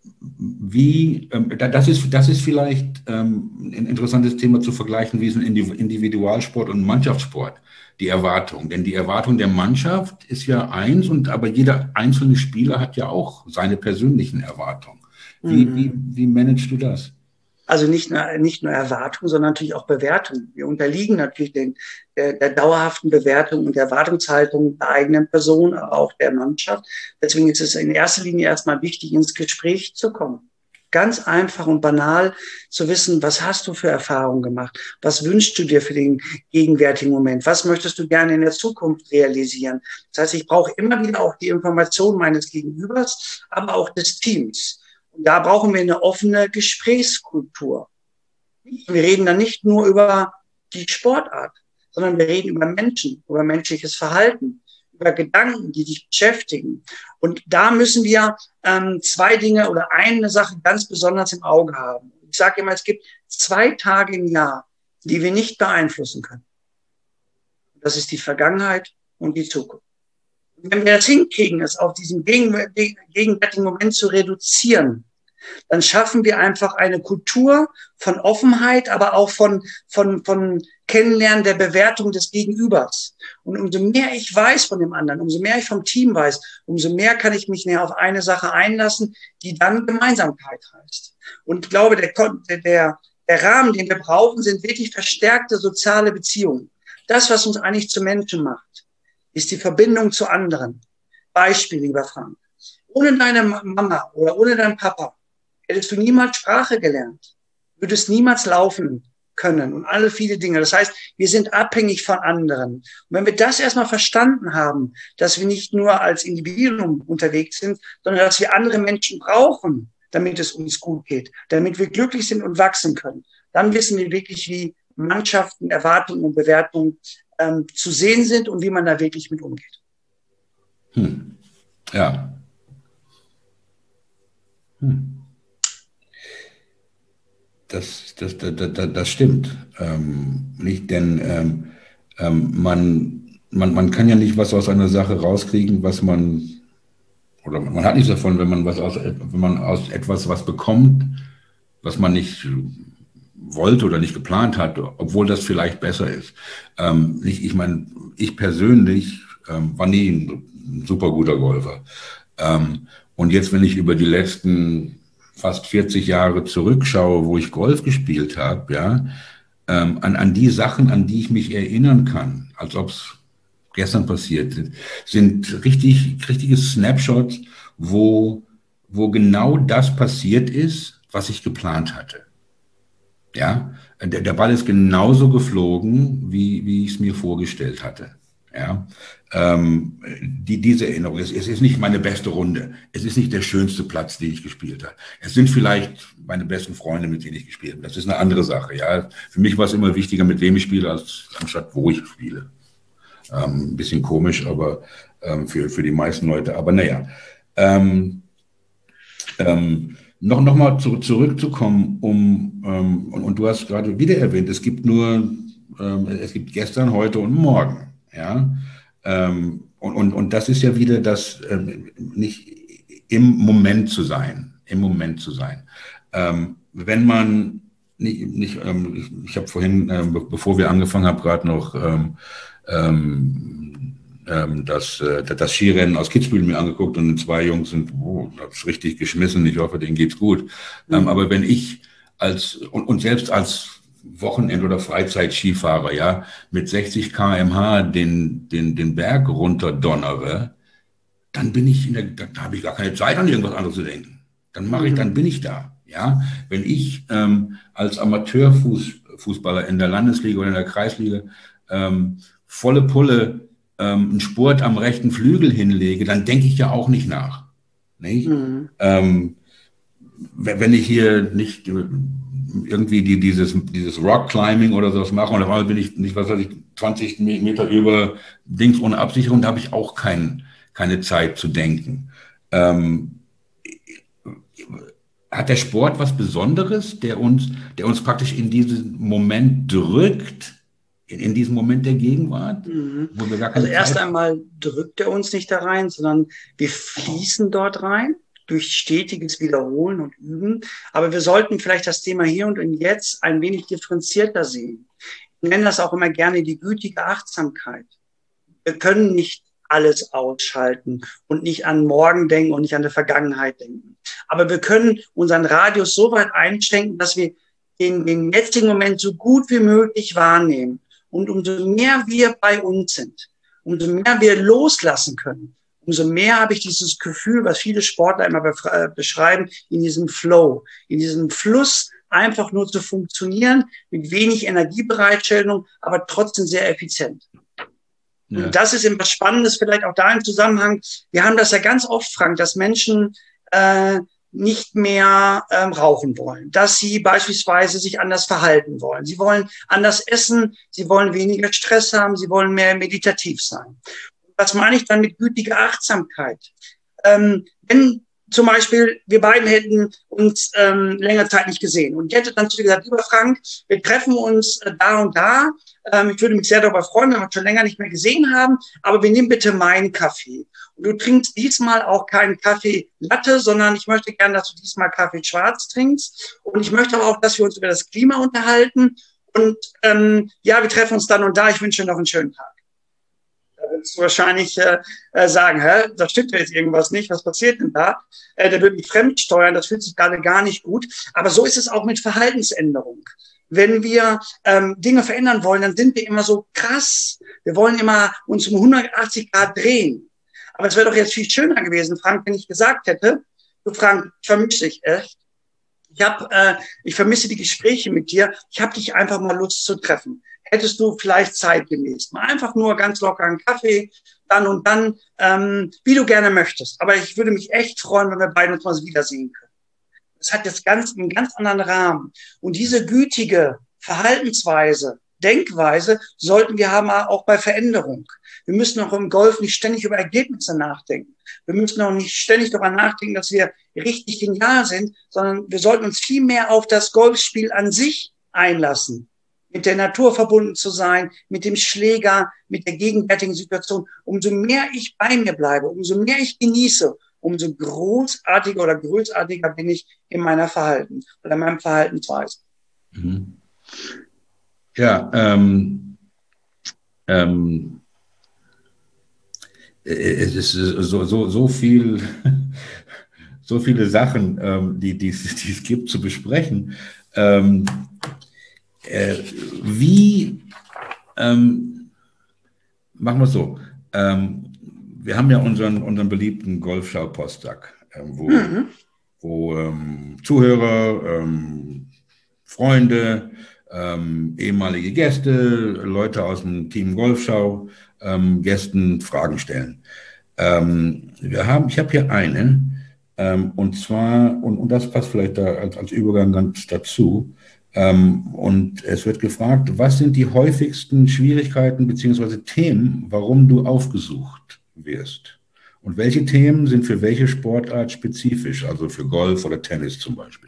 wie, ähm, das ist, das ist vielleicht ähm, ein interessantes Thema zu vergleichen, wie es ein Individualsport und Mannschaftssport, die Erwartung. Denn die Erwartung der Mannschaft ist ja eins, und aber jeder einzelne Spieler hat ja auch seine persönlichen Erwartungen. Wie, mhm. wie, wie managst du das? Also nicht nur, nicht nur Erwartung, sondern natürlich auch Bewertung. Wir unterliegen natürlich den, der, der dauerhaften Bewertung und der Erwartungshaltung der eigenen Person, aber auch der Mannschaft. Deswegen ist es in erster Linie erstmal wichtig, ins Gespräch zu kommen. Ganz einfach und banal zu wissen, was hast du für Erfahrungen gemacht? Was wünschst du dir für den gegenwärtigen Moment? Was möchtest du gerne in der Zukunft realisieren? Das heißt, ich brauche immer wieder auch die Information meines Gegenübers, aber auch des Teams. Und da brauchen wir eine offene Gesprächskultur. Wir reden dann nicht nur über die Sportart, sondern wir reden über Menschen, über menschliches Verhalten, über Gedanken, die dich beschäftigen. Und da müssen wir ähm, zwei Dinge oder eine Sache ganz besonders im Auge haben. Ich sage immer, es gibt zwei Tage im Jahr, die wir nicht beeinflussen können. Das ist die Vergangenheit und die Zukunft. Wenn wir das hinkriegen, es auf diesen gegenwärtigen Moment zu reduzieren, dann schaffen wir einfach eine Kultur von Offenheit, aber auch von, von, von Kennenlernen der Bewertung des Gegenübers. Und umso mehr ich weiß von dem anderen, umso mehr ich vom Team weiß, umso mehr kann ich mich näher auf eine Sache einlassen, die dann Gemeinsamkeit heißt. Und ich glaube, der, der, der Rahmen, den wir brauchen, sind wirklich verstärkte soziale Beziehungen. Das, was uns eigentlich zu Menschen macht, ist die Verbindung zu anderen. Beispiel, lieber Frank. Ohne deine Mama oder ohne deinen Papa hättest du niemals Sprache gelernt, würdest niemals laufen können und alle viele Dinge. Das heißt, wir sind abhängig von anderen. Und wenn wir das erstmal verstanden haben, dass wir nicht nur als Individuum unterwegs sind, sondern dass wir andere Menschen brauchen, damit es uns gut geht, damit wir glücklich sind und wachsen können, dann wissen wir wirklich, wie Mannschaften, Erwartungen und Bewertungen ähm, zu sehen sind und wie man da wirklich mit umgeht. Hm. Ja. Hm. Das, das, das, das, das stimmt. Ähm, nicht, denn ähm, ähm, man, man, man kann ja nicht was aus einer Sache rauskriegen, was man, oder man hat nichts davon, wenn man was aus, wenn man aus etwas was bekommt, was man nicht wollte oder nicht geplant hat, obwohl das vielleicht besser ist. Ähm, nicht, ich meine, ich persönlich ähm, war nie ein super guter Golfer. Ähm, und jetzt, wenn ich über die letzten fast vierzig Jahre zurückschaue, wo ich Golf gespielt habe, ja, ähm, an, an die Sachen, an die ich mich erinnern kann, als ob es gestern passiert ist, sind richtig, richtige Snapshots, wo, wo genau das passiert ist, was ich geplant hatte. Ja, der, der Ball ist genauso geflogen, wie, wie ich es mir vorgestellt hatte. Ja, ähm, die, diese Erinnerung, es, es ist nicht meine beste Runde, es ist nicht der schönste Platz, den ich gespielt habe. Es sind vielleicht meine besten Freunde, mit denen ich gespielt habe. Das ist eine andere Sache. Ja, für mich war es immer wichtiger, mit wem ich spiele, als anstatt wo ich spiele. Ähm, ein bisschen komisch, aber ähm, für für die meisten Leute. Aber naja, ähm, ähm, noch noch mal zu, zurückzukommen, um ähm, und, und du hast gerade wieder erwähnt, es gibt nur ähm, es gibt gestern, heute und morgen. Ja, ähm, und, und, und das ist ja wieder das, ähm, nicht im Moment zu sein, im Moment zu sein. Ähm, wenn man nicht, nicht ähm, ich, ich habe vorhin, ähm, be bevor wir angefangen haben, gerade noch ähm, ähm, das, äh, das Skirennen aus Kitzbühel mir angeguckt und zwei Jungs sind, oh, hab's richtig geschmissen, ich hoffe, denen geht's gut. Mhm. Ähm, aber wenn ich als, und, und selbst als Wochenend- oder Freizeitskifahrer, ja, mit sechzig Kilometer pro Stunde den, den, den Berg runterdonnere, dann bin ich in der, da habe ich gar keine Zeit, an irgendwas anderes zu denken. Dann mache ich, dann bin ich da, ja. Wenn ich ähm, als Amateurfußballer in der Landesliga oder in der Kreisliga ähm, volle Pulle ähm, einen Spurt am rechten Flügel hinlege, dann denke ich ja auch nicht nach. Nicht? Mhm. Ähm, wenn ich hier nicht irgendwie die, dieses, dieses Rock-Climbing oder sowas mache und auf einmal bin ich nicht, was weiß ich, zwanzig Meter über Dings ohne Absicherung, da habe ich auch kein, keine Zeit zu denken. Ähm, hat der Sport was Besonderes, der uns, der uns praktisch in diesen Moment drückt, in, in diesem Moment der Gegenwart? Mhm. Wo wir gar keine also erst Zeit einmal drückt er uns nicht da rein, sondern wir fließen dort rein durch stetiges Wiederholen und Üben. Aber wir sollten vielleicht das Thema hier und jetzt ein wenig differenzierter sehen. Ich nenne das auch immer gerne die gütige Achtsamkeit. Wir können nicht alles ausschalten und nicht an morgen denken und nicht an die Vergangenheit denken. Aber wir können unseren Radius so weit einschränken, dass wir den, den jetzigen Moment so gut wie möglich wahrnehmen. Und umso mehr wir bei uns sind, umso mehr wir loslassen können, umso mehr habe ich dieses Gefühl, was viele Sportler immer beschreiben, in diesem Flow, in diesem Fluss, einfach nur zu funktionieren, mit wenig Energiebereitstellung, aber trotzdem sehr effizient. Ja. Und das ist etwas Spannendes, vielleicht auch da im Zusammenhang. Wir haben das ja ganz oft, Frank, dass Menschen äh, nicht mehr ähm, rauchen wollen, dass sie beispielsweise sich anders verhalten wollen. Sie wollen anders essen, sie wollen weniger Stress haben, sie wollen mehr meditativ sein. Was meine ich dann mit gütiger Achtsamkeit? Ähm, wenn zum Beispiel wir beiden hätten uns ähm, längere Zeit nicht gesehen und ich hätte dann zu dir gesagt, lieber Frank, wir treffen uns äh, da und da. Ähm, ich würde mich sehr darüber freuen, wenn wir uns schon länger nicht mehr gesehen haben, aber wir nehmen bitte meinen Kaffee. Und du trinkst diesmal auch keinen Kaffee Latte, sondern ich möchte gerne, dass du diesmal Kaffee schwarz trinkst. Und ich möchte aber auch, dass wir uns über das Klima unterhalten. Und ähm, ja, wir treffen uns dann und da. Ich wünsche dir noch einen schönen Tag. Da würdest du wahrscheinlich äh, sagen, hä, da stimmt ja jetzt irgendwas nicht, was passiert denn da? Äh, der wird mich fremdsteuern, das fühlt sich gerade gar nicht gut. Aber so ist es auch mit Verhaltensänderung. Wenn wir ähm, Dinge verändern wollen, dann sind wir immer so krass. Wir wollen immer uns um hundertachtzig Grad drehen. Aber es wäre doch jetzt viel schöner gewesen, Frank, wenn ich gesagt hätte, du Frank, ich vermisse dich echt. Ich habe, äh, ich vermisse die Gespräche mit dir. Ich habe dich einfach mal Lust zu treffen. Hättest du vielleicht zeitgemäß mal einfach nur ganz locker einen Kaffee, dann und dann, ähm, wie du gerne möchtest. Aber ich würde mich echt freuen, wenn wir beide uns mal wiedersehen können. Das hat jetzt ganz, einen ganz anderen Rahmen. Und diese gütige Verhaltensweise, Denkweise sollten wir haben auch bei Veränderung. Wir müssen auch im Golf nicht ständig über Ergebnisse nachdenken. Wir müssen auch nicht ständig darüber nachdenken, dass wir richtig genial sind, sondern wir sollten uns viel mehr auf das Golfspiel an sich einlassen. Mit der Natur verbunden zu sein, mit dem Schläger, mit der gegenwärtigen Situation. Umso mehr ich bei mir bleibe, umso mehr ich genieße, umso großartiger oder großartiger bin ich in meiner Verhalten oder in meinem Verhaltensweise. Mhm. Ja, ähm, ähm, es ist so, so, so viel, so viele Sachen, ähm, die, die, die es gibt zu besprechen. Ähm, äh, wie, ähm, machen wir es so, ähm, wir haben ja unseren, unseren beliebten Golfschau-Postsack, äh, wo, mhm. wo ähm, Zuhörer, ähm, Freunde, ähm, ehemalige Gäste, Leute aus dem Team Golfschau, ähm, Gästen Fragen stellen. Ähm, wir haben, ich habe hier eine, ähm, und zwar, und, und das passt vielleicht da als, als Übergang ganz dazu, ähm, und es wird gefragt, was sind die häufigsten Schwierigkeiten beziehungsweise Themen, warum du aufgesucht wirst? Und welche Themen sind für welche Sportart spezifisch, also für Golf oder Tennis zum Beispiel?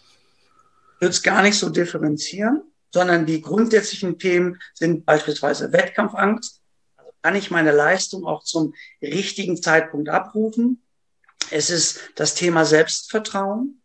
Ich würde es gar nicht so differenzieren, sondern die grundsätzlichen Themen sind beispielsweise Wettkampfangst. Also kann ich meine Leistung auch zum richtigen Zeitpunkt abrufen? Es ist das Thema Selbstvertrauen.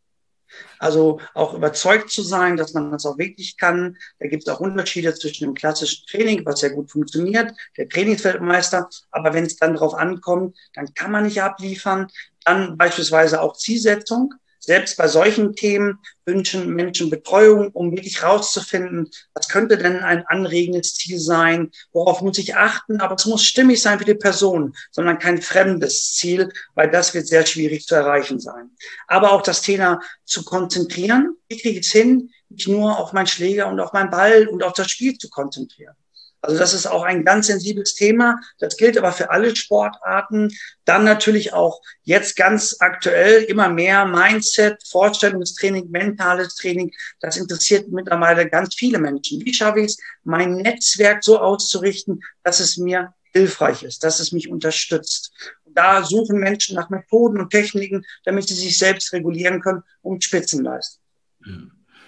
Also auch überzeugt zu sein, dass man das auch wirklich kann. Da gibt es auch Unterschiede zwischen dem klassischen Training, was sehr gut funktioniert, der Trainingsweltmeister. Aber wenn es dann darauf ankommt, dann kann man nicht abliefern. Dann beispielsweise auch Zielsetzung. Selbst bei solchen Themen wünschen Menschen Betreuung, um wirklich rauszufinden, was könnte denn ein anregendes Ziel sein, worauf muss ich achten, aber es muss stimmig sein für die Person, sondern kein fremdes Ziel, weil das wird sehr schwierig zu erreichen sein. Aber auch das Thema zu konzentrieren, wie kriege ich es hin, mich nur auf meinen Schläger und auf meinen Ball und auf das Spiel zu konzentrieren. Also das ist auch ein ganz sensibles Thema. Das gilt aber für alle Sportarten. Dann natürlich auch jetzt ganz aktuell immer mehr Mindset, Vorstellungstraining, mentales Training. Das interessiert mittlerweile ganz viele Menschen. Wie schaffe ich es, mein Netzwerk so auszurichten, dass es mir hilfreich ist, dass es mich unterstützt? Und da suchen Menschen nach Methoden und Techniken, damit sie sich selbst regulieren können und Spitzenleistung. Mhm.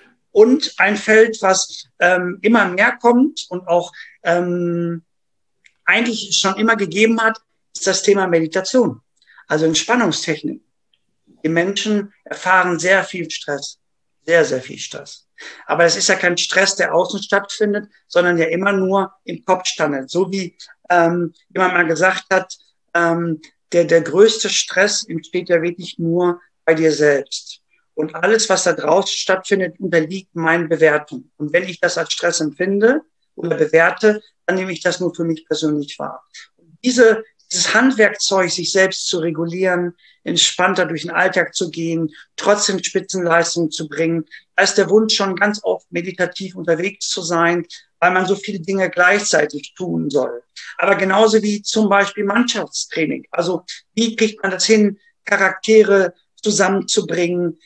Und ein Feld, was ähm, immer mehr kommt und auch ähm, eigentlich schon immer gegeben hat, ist das Thema Meditation. Also Entspannungstechnik. Die Menschen erfahren sehr viel Stress, sehr, sehr viel Stress. Aber es ist ja kein Stress, der außen stattfindet, sondern ja immer nur im Kopf standet. So wie ähm, jemand mal gesagt hat, ähm, der, der größte Stress entsteht ja wirklich nur bei dir selbst. Und alles, was da draußen stattfindet, unterliegt meinen Bewertungen. Und wenn ich das als Stress empfinde oder bewerte, dann nehme ich das nur für mich persönlich wahr. Und diese, dieses Handwerkzeug, sich selbst zu regulieren, entspannter durch den Alltag zu gehen, trotzdem Spitzenleistungen zu bringen, da ist der Wunsch schon ganz oft meditativ unterwegs zu sein, weil man so viele Dinge gleichzeitig tun soll. Aber genauso wie zum Beispiel Mannschaftstraining. Also wie kriegt man das hin, Charaktere zusammenzubringen,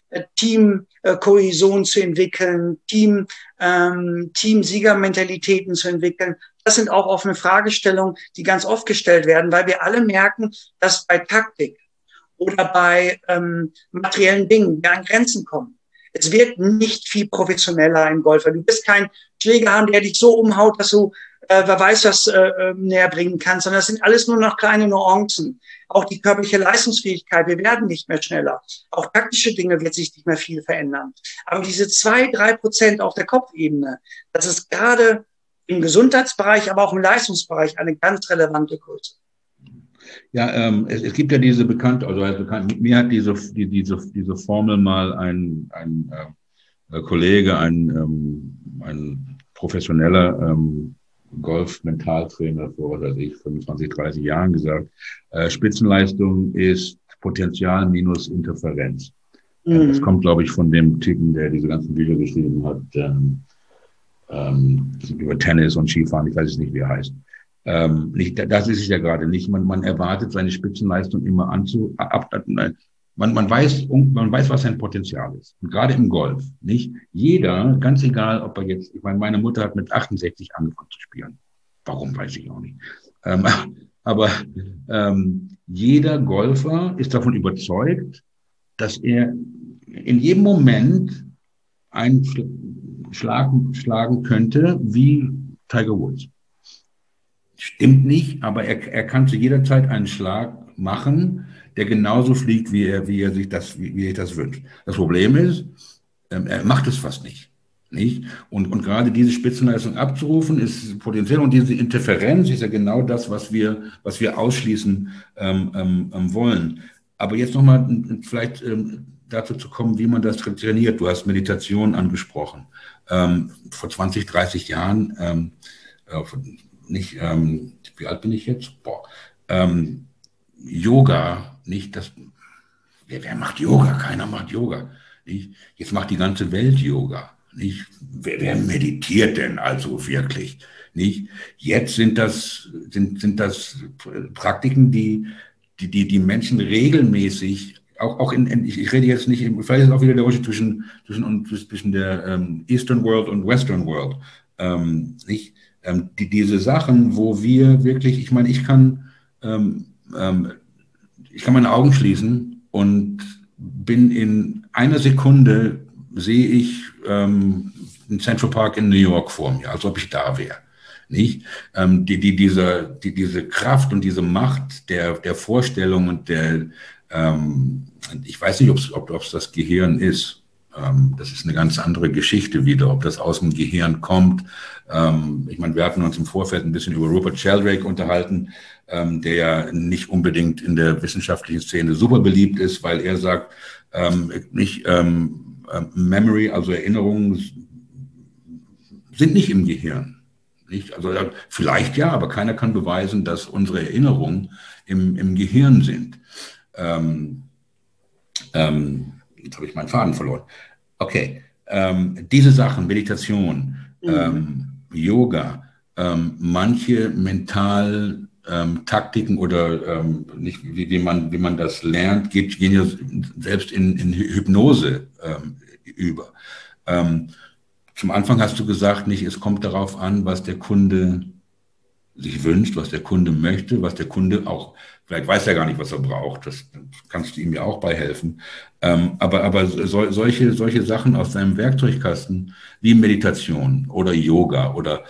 Team-Kohäsion zu entwickeln, Team, ähm, Team-Siegermentalitäten zu entwickeln. Das sind auch offene Fragestellungen, die ganz oft gestellt werden, weil wir alle merken, dass bei Taktik oder bei ähm, materiellen Dingen wir an Grenzen kommen. Es wird nicht viel professioneller ein Golfer. Du bist kein Schläger haben, der dich so umhaut, dass du äh, wer weiß was äh, näher bringen kannst, sondern das sind alles nur noch kleine Nuancen. Auch die körperliche Leistungsfähigkeit, wir werden nicht mehr schneller. Auch taktische Dinge wird sich nicht mehr viel verändern. Aber diese zwei, drei Prozent auf der Kopfebene, das ist gerade im Gesundheitsbereich, aber auch im Leistungsbereich eine ganz relevante Größe. Ja, ähm, es, es gibt ja diese bekannte, also bekannt, mir hat diese, die, diese, diese Formel mal ein, ein äh, Kollege, ein, ähm, ein professioneller ähm, Golf-Mentaltrainer vor, was weiß ich, fünfundzwanzig, dreißig Jahren gesagt, äh, Spitzenleistung ist Potenzial minus Interferenz. Mhm. Das kommt, glaube ich, von dem Typen, der diese ganzen Bücher geschrieben hat, ähm, ähm, über Tennis und Skifahren, ich weiß es nicht, wie er heißt. Ähm, nicht, das ist es ja gerade nicht. Man, man erwartet seine Spitzenleistung immer anzu, ab, ab, man, man weiß, man weiß, was sein Potenzial ist. Und gerade im Golf, nicht? Jeder, ganz egal, ob er jetzt, ich meine, meine Mutter hat mit achtundsechzig angefangen zu spielen. Warum, weiß ich auch nicht. Ähm, aber ähm, jeder Golfer ist davon überzeugt, dass er in jedem Moment einen Schlag schlagen könnte wie Tiger Woods. Stimmt nicht, aber er, er kann zu jeder Zeit einen Schlag machen, der genauso fliegt, wie er, wie er sich das, wie, wie er das wünscht. Das Problem ist, ähm, er macht es fast nicht. Nicht? Und, und gerade diese Spitzenleistung abzurufen, ist potenziell, und diese Interferenz ist ja genau das, was wir, was wir ausschließen ähm, ähm, wollen. Aber jetzt nochmal vielleicht ähm, dazu zu kommen, wie man das trainiert. Du hast Meditation angesprochen. Ähm, vor zwanzig, dreißig Jahren, ähm, äh, nicht, ähm, wie alt bin ich jetzt? Boah, ähm, Yoga, nicht das, wer, wer macht Yoga? Keiner macht Yoga. Nicht? Jetzt macht die ganze Welt Yoga. Nicht? Wer, wer meditiert denn also wirklich? Nicht? Jetzt sind das, sind, sind das Praktiken, die, die, die, die Menschen regelmäßig, auch, auch in, in ich, ich rede jetzt nicht, vielleicht ist auch wieder der Unterschied zwischen, zwischen, zwischen der ähm, Eastern World und Western World. Ähm, nicht? Ähm, die, diese Sachen, wo wir wirklich, ich meine, ich kann, ähm, ähm, ich kann meine Augen schließen und bin in einer Sekunde, sehe ich ähm, einen Central Park in New York vor mir, als ob ich da wäre. Nicht? Ähm, die, die, diese, die, diese Kraft und diese Macht der, der Vorstellung und der, ähm, ich weiß nicht, ob's, ob es das Gehirn ist. Ähm, das ist eine ganz andere Geschichte wieder, ob das aus dem Gehirn kommt. Ähm, ich meine, wir hatten uns im Vorfeld ein bisschen über Rupert Sheldrake unterhalten, ähm, der ja nicht unbedingt in der wissenschaftlichen Szene super beliebt ist, weil er sagt, ähm, nicht ähm, Memory, also Erinnerungen, sind nicht im Gehirn. Nicht? Also vielleicht ja, aber keiner kann beweisen, dass unsere Erinnerungen im, im Gehirn sind. Ähm, ähm, jetzt habe ich meinen Faden verloren. Okay, ähm, diese Sachen, Meditation, mhm. ähm, Yoga, ähm, manche mental ähm, Taktiken oder ähm, nicht, wie, wie, man, wie man das lernt, geht, gehen ja selbst in, in Hypnose ähm, über. Ähm, Zum Anfang hast du gesagt, nicht, es kommt darauf an, was der Kunde sich wünscht, was der Kunde möchte, was der Kunde auch, vielleicht weiß er gar nicht, was er braucht, das kannst du ihm ja auch bei helfen. Ähm, aber aber so, solche, solche Sachen aus deinem Werkzeugkasten, wie Meditation oder Yoga oder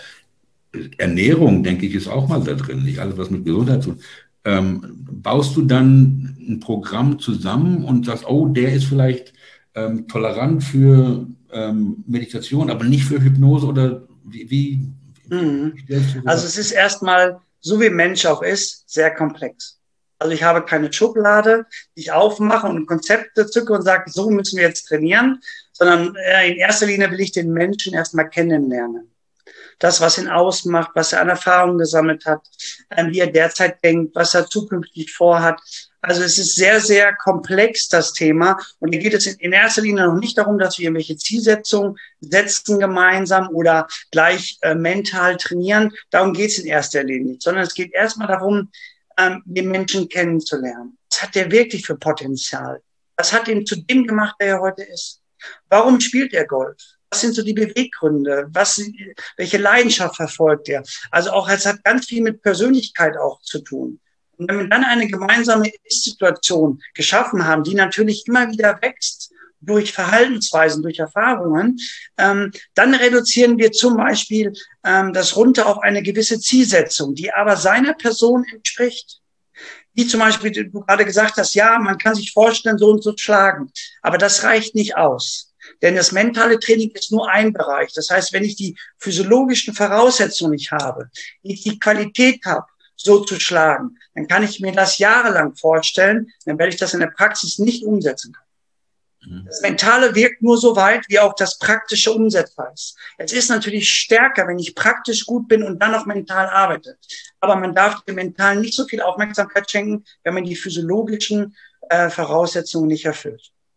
Ernährung, denke ich, ist auch mal da drin, nicht alles, was mit Gesundheit zu tun. Ähm, baust du dann ein Programm zusammen und sagst, oh, der ist vielleicht ähm, tolerant für ähm, Meditation, aber nicht für Hypnose oder wie? wie mhm. Also es ist erstmal, so wie Mensch auch ist, sehr komplex. Also ich habe keine Schublade, die ich aufmache und ein Konzept zücke und sage, so müssen wir jetzt trainieren, sondern in erster Linie will ich den Menschen erstmal kennenlernen. Das, was ihn ausmacht, was er an Erfahrungen gesammelt hat, wie er derzeit denkt, was er zukünftig vorhat. Also es ist sehr, sehr komplex, das Thema. Und hier geht es in erster Linie noch nicht darum, dass wir irgendwelche Zielsetzungen setzen gemeinsam oder gleich äh, mental trainieren. Darum geht es in erster Linie nicht, sondern es geht erstmal darum, ähm, den Menschen kennenzulernen. Was hat der wirklich für Potenzial? Was hat ihn zu dem gemacht, der er heute ist? Warum spielt er Golf? Was sind so die Beweggründe? Was, welche Leidenschaft verfolgt er? Also auch, es hat ganz viel mit Persönlichkeit auch zu tun. Und wenn wir dann eine gemeinsame Ist-Situation geschaffen haben, die natürlich immer wieder wächst durch Verhaltensweisen, durch Erfahrungen, ähm, dann reduzieren wir zum Beispiel ähm, das runter auf eine gewisse Zielsetzung, die aber seiner Person entspricht. Wie zum Beispiel, du gerade gesagt hast, ja, man kann sich vorstellen, so und so schlagen. Aber das reicht nicht aus. Denn das mentale Training ist nur ein Bereich. Das heißt, wenn ich die physiologischen Voraussetzungen nicht habe, ich die Qualität habe, so zu schlagen, dann kann ich mir das jahrelang vorstellen, dann werde ich das in der Praxis nicht umsetzen können. Das Mentale wirkt nur so weit, wie auch das Praktische umsetzbar ist. Es ist natürlich stärker, wenn ich praktisch gut bin und dann noch mental arbeite. Aber man darf dem Mentalen nicht so viel Aufmerksamkeit schenken, wenn man die physiologischen äh, Voraussetzungen nicht erfüllt.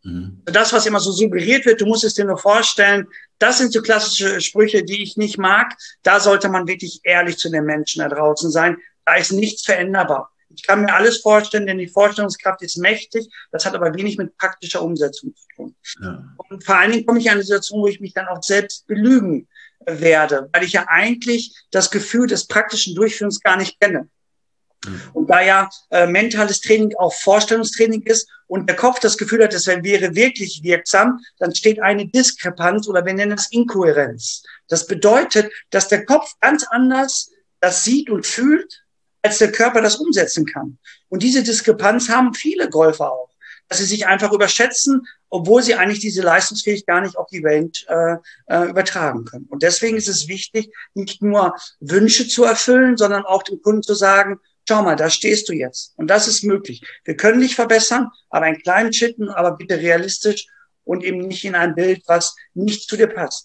Mhm. Das, was immer so suggeriert wird, du musst es dir nur vorstellen, das sind so klassische Sprüche, die ich nicht mag. Da sollte man wirklich ehrlich zu den Menschen da draußen sein. Da ist nichts veränderbar. Ich kann mir alles vorstellen, denn die Vorstellungskraft ist mächtig. Das hat aber wenig mit praktischer Umsetzung zu tun. Ja. Und vor allen Dingen komme ich in eine Situation, wo ich mich dann auch selbst belügen werde, weil ich ja eigentlich das Gefühl des praktischen Durchführens gar nicht kenne. Mhm. Und da ja äh, mentales Training auch Vorstellungstraining ist und der Kopf das Gefühl hat, es wäre wirklich wirksam, dann steht eine Diskrepanz oder wir nennen das Inkohärenz. Das bedeutet, dass der Kopf ganz anders das sieht und fühlt, als der Körper das umsetzen kann. Und diese Diskrepanz haben viele Golfer auch, dass sie sich einfach überschätzen, obwohl sie eigentlich diese Leistungsfähigkeit gar nicht auf die Welt äh, äh, übertragen können. Und deswegen ist es wichtig, nicht nur Wünsche zu erfüllen, sondern auch dem Kunden zu sagen, schau mal, da stehst du jetzt. Und das ist möglich. Wir können dich verbessern, aber einen kleinen Schritten, aber bitte realistisch und eben nicht in ein Bild, was nicht zu dir passt.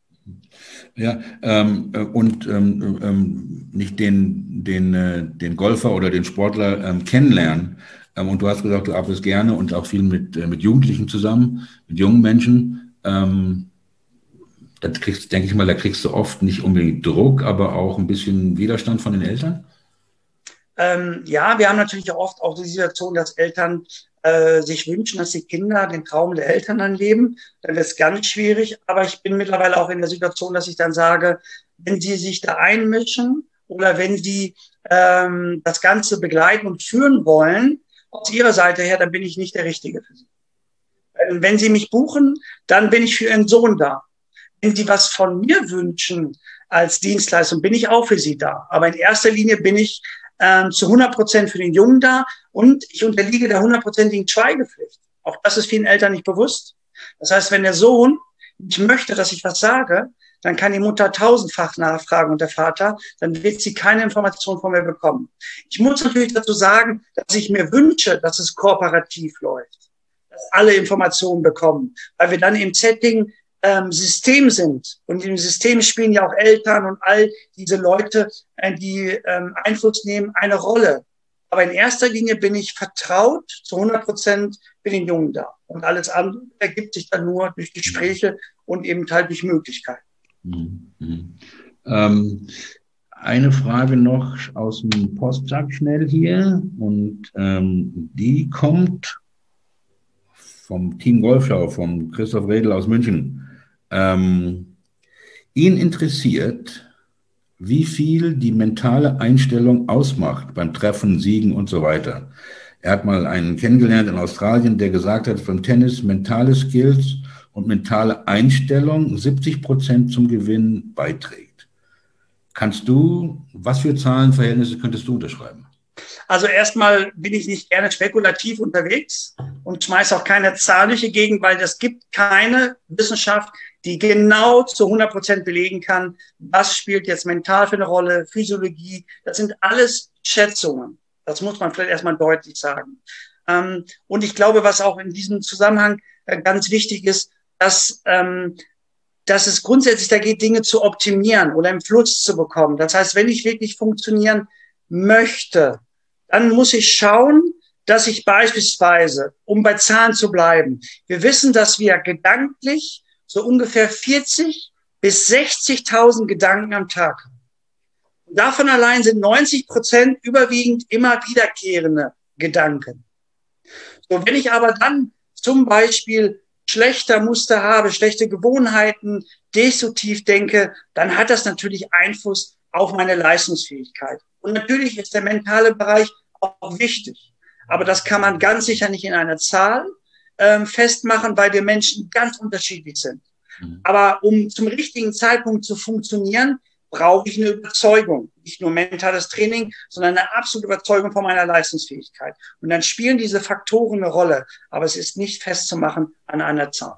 Ja, ähm, und ähm, ähm, nicht den, den, äh, den Golfer oder den Sportler ähm, kennenlernen. Ähm, und du hast gesagt, du arbeitest gerne und auch viel mit, äh, mit Jugendlichen zusammen, mit jungen Menschen. Ähm, da kriegst, denke ich mal, da kriegst du oft nicht unbedingt Druck, aber auch ein bisschen Widerstand von den Eltern. Ähm, ja, wir haben natürlich oft auch die Situation, dass Eltern äh, sich wünschen, dass die Kinder den Traum der Eltern dann leben. Dann wird es ganz schwierig. Aber ich bin mittlerweile auch in der Situation, dass ich dann sage, wenn sie sich da einmischen oder wenn sie ähm, das Ganze begleiten und führen wollen, aus ihrer Seite her, dann bin ich nicht der Richtige für sie. Wenn sie mich buchen, dann bin ich für ihren Sohn da. Wenn sie was von mir wünschen als Dienstleistung, bin ich auch für sie da. Aber in erster Linie bin ich ähm, zu hundert Prozent für den Jungen da und ich unterliege der hundertprozentigen Schweigepflicht. Auch das ist vielen Eltern nicht bewusst. Das heißt, wenn der Sohn nicht möchte, dass ich was sage, dann kann die Mutter tausendfach nachfragen und der Vater, dann wird sie keine Information von mir bekommen. Ich muss natürlich dazu sagen, dass ich mir wünsche, dass es kooperativ läuft, dass alle Informationen bekommen, weil wir dann im Setting ähm, System sind. Und im System spielen ja auch Eltern und all diese Leute, äh, die ähm, Einfluss nehmen, eine Rolle. Aber in erster Linie bin ich vertraut zu hundert Prozent für den Jungen da. Und alles andere ergibt sich dann nur durch Gespräche und eben halt durch Möglichkeiten. Mhm. Ähm, eine Frage noch aus dem Postsack schnell hier und ähm, die kommt vom Team Golfschau, vom Christoph Redl aus München. Ähm, ihn interessiert, wie viel die mentale Einstellung ausmacht beim Treffen, Siegen und so weiter. Er hat mal einen kennengelernt in Australien, der gesagt hat, beim Tennis mentale Skills und mentale Einstellung siebzig Prozent zum Gewinn beiträgt. Kannst du, was für Zahlenverhältnisse könntest du unterschreiben? Also erstmal bin ich nicht gerne spekulativ unterwegs und schmeiße auch keine Zahl durch die Gegend, weil es gibt keine Wissenschaft, die genau zu hundert Prozent belegen kann, was spielt jetzt mental für eine Rolle, Physiologie. Das sind alles Schätzungen. Das muss man vielleicht erstmal deutlich sagen. Und ich glaube, was auch in diesem Zusammenhang ganz wichtig ist, dass, ähm, dass es grundsätzlich da geht, Dinge zu optimieren oder im Fluss zu bekommen. Das heißt, wenn ich wirklich funktionieren möchte, dann muss ich schauen, dass ich beispielsweise, um bei Zahlen zu bleiben, wir wissen, dass wir gedanklich so ungefähr vierzig bis sechzigtausend Gedanken am Tag haben. Und davon allein sind neunzig Prozent überwiegend immer wiederkehrende Gedanken. So, wenn ich aber dann zum Beispiel schlechter Muster habe, schlechte Gewohnheiten, destruktiv denke, dann hat das natürlich Einfluss auf meine Leistungsfähigkeit. Und natürlich ist der mentale Bereich auch wichtig. Aber das kann man ganz sicher nicht in einer Zahl ähm, festmachen, weil wir Menschen ganz unterschiedlich sind. Mhm. Aber um zum richtigen Zeitpunkt zu funktionieren, brauche ich eine Überzeugung. Nicht nur mentales Training, sondern eine absolute Überzeugung von meiner Leistungsfähigkeit. Und dann spielen diese Faktoren eine Rolle. Aber es ist nicht festzumachen an einer Zahl.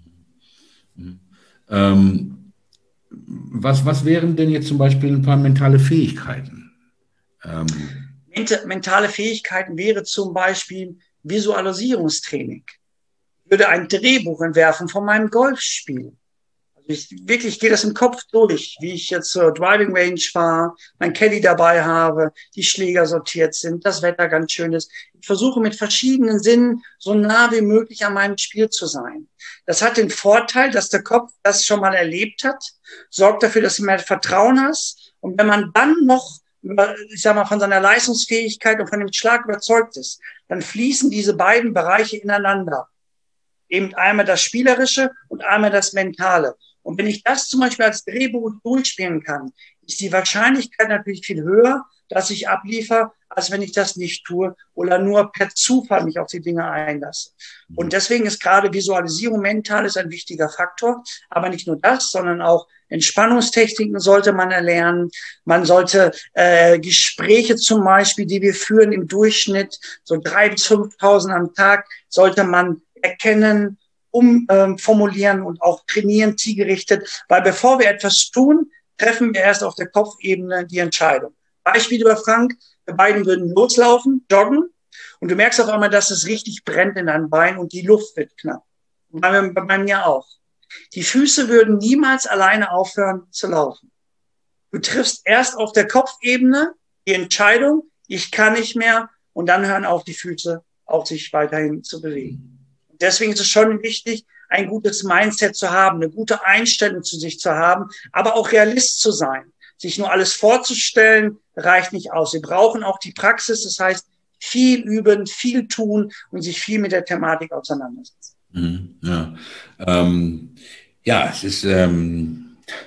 Mhm. Ähm, was, was wären denn jetzt zum Beispiel ein paar mentale Fähigkeiten? Ähm Mentale Fähigkeiten wäre zum Beispiel Visualisierungstraining. Ich würde ein Drehbuch entwerfen von meinem Golfspiel. Also Ich wirklich gehe das im Kopf durch, wie ich jetzt zur Driving Range fahre, mein Caddy dabei habe, die Schläger sortiert sind, das Wetter ganz schön ist. Ich versuche mit verschiedenen Sinnen so nah wie möglich an meinem Spiel zu sein. Das hat den Vorteil, dass der Kopf das schon mal erlebt hat, sorgt dafür, dass du mehr Vertrauen hast. Und wenn man dann noch, ich sag mal, von seiner Leistungsfähigkeit und von dem Schlag überzeugt ist, dann fließen diese beiden Bereiche ineinander. Eben einmal das Spielerische und einmal das Mentale. Und wenn ich das zum Beispiel als Drehbuch durchspielen kann, ist die Wahrscheinlichkeit natürlich viel höher, dass ich abliefere, als wenn ich das nicht tue oder nur per Zufall mich auf die Dinge einlasse. Und deswegen ist gerade Visualisierung mental ist ein wichtiger Faktor. Aber nicht nur das, sondern auch Entspannungstechniken sollte man erlernen. Man sollte äh, Gespräche zum Beispiel, die wir führen im Durchschnitt, so drei bis fünftausend am Tag, sollte man erkennen, umformulieren ähm, und auch trainieren, zielgerichtet. Weil bevor wir etwas tun, treffen wir erst auf der Kopfebene die Entscheidung. Beispiel über Frank, wir beiden würden loslaufen, joggen und du merkst auf einmal, dass es richtig brennt in deinem Bein und die Luft wird knapp. Und bei, bei mir auch. Die Füße würden niemals alleine aufhören zu laufen. Du triffst erst auf der Kopfebene die Entscheidung, ich kann nicht mehr, und dann hören auf die Füße auf sich weiterhin zu bewegen. Deswegen ist es schon wichtig, ein gutes Mindset zu haben, eine gute Einstellung zu sich zu haben, aber auch Realist zu sein. Sich nur alles vorzustellen, reicht nicht aus. Wir brauchen auch die Praxis, das heißt, viel üben, viel tun und sich viel mit der Thematik auseinandersetzen. Mhm, ja. Ähm, ja, es ist, ähm,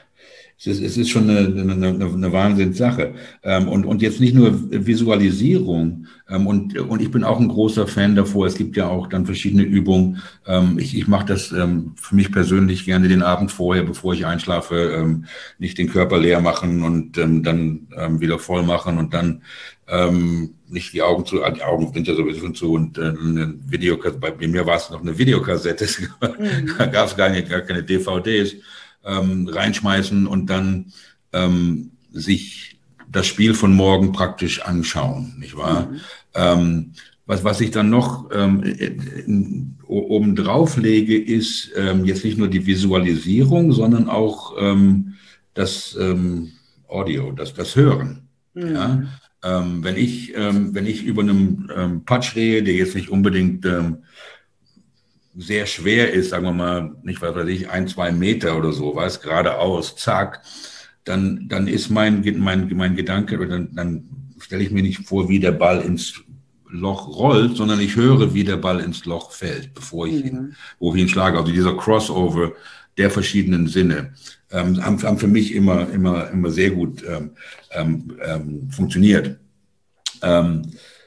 es ist, es ist schon eine, eine, eine Wahnsinnssache. Ähm, und, und jetzt nicht nur Visualisierung. Ähm, und, und ich bin auch ein großer Fan davor. Es gibt ja auch dann verschiedene Übungen. Ähm, ich ich mache das ähm, für mich persönlich gerne den Abend vorher, bevor ich einschlafe, ähm, nicht den Körper leer machen und ähm, dann ähm, wieder voll machen und dann ähm, nicht die Augen zu, die Augen sind ja sowieso schon zu und äh, eine Videokassette, bei mir war es noch eine Videokassette, mhm. Da gab es gar, gar keine D V Ds. Ähm, reinschmeißen und dann ähm, sich das Spiel von morgen praktisch anschauen, nicht wahr? Mhm. Ähm, was, was ich dann noch ähm, oben drauf lege, ist ähm, jetzt nicht nur die Visualisierung, sondern auch ähm, das ähm, Audio, das, das Hören. Mhm. Ja? Ähm, wenn ich, ähm, wenn ich über einem ähm, Putt stehe, der jetzt nicht unbedingt ähm, sehr schwer ist, sagen wir mal, nicht was weiß ich, ein, zwei Meter oder so, was, geradeaus, zack, dann, dann ist mein, mein, mein Gedanke, oder dann, dann stelle ich mir nicht vor, wie der Ball ins Loch rollt, sondern ich höre, wie der Ball ins Loch fällt, bevor ich ihn, wo ich ihn schlage. Also dieser Crossover der verschiedenen Sinne ähm, haben, haben für mich immer, immer, immer sehr gut ähm, ähm, funktioniert. Ähm,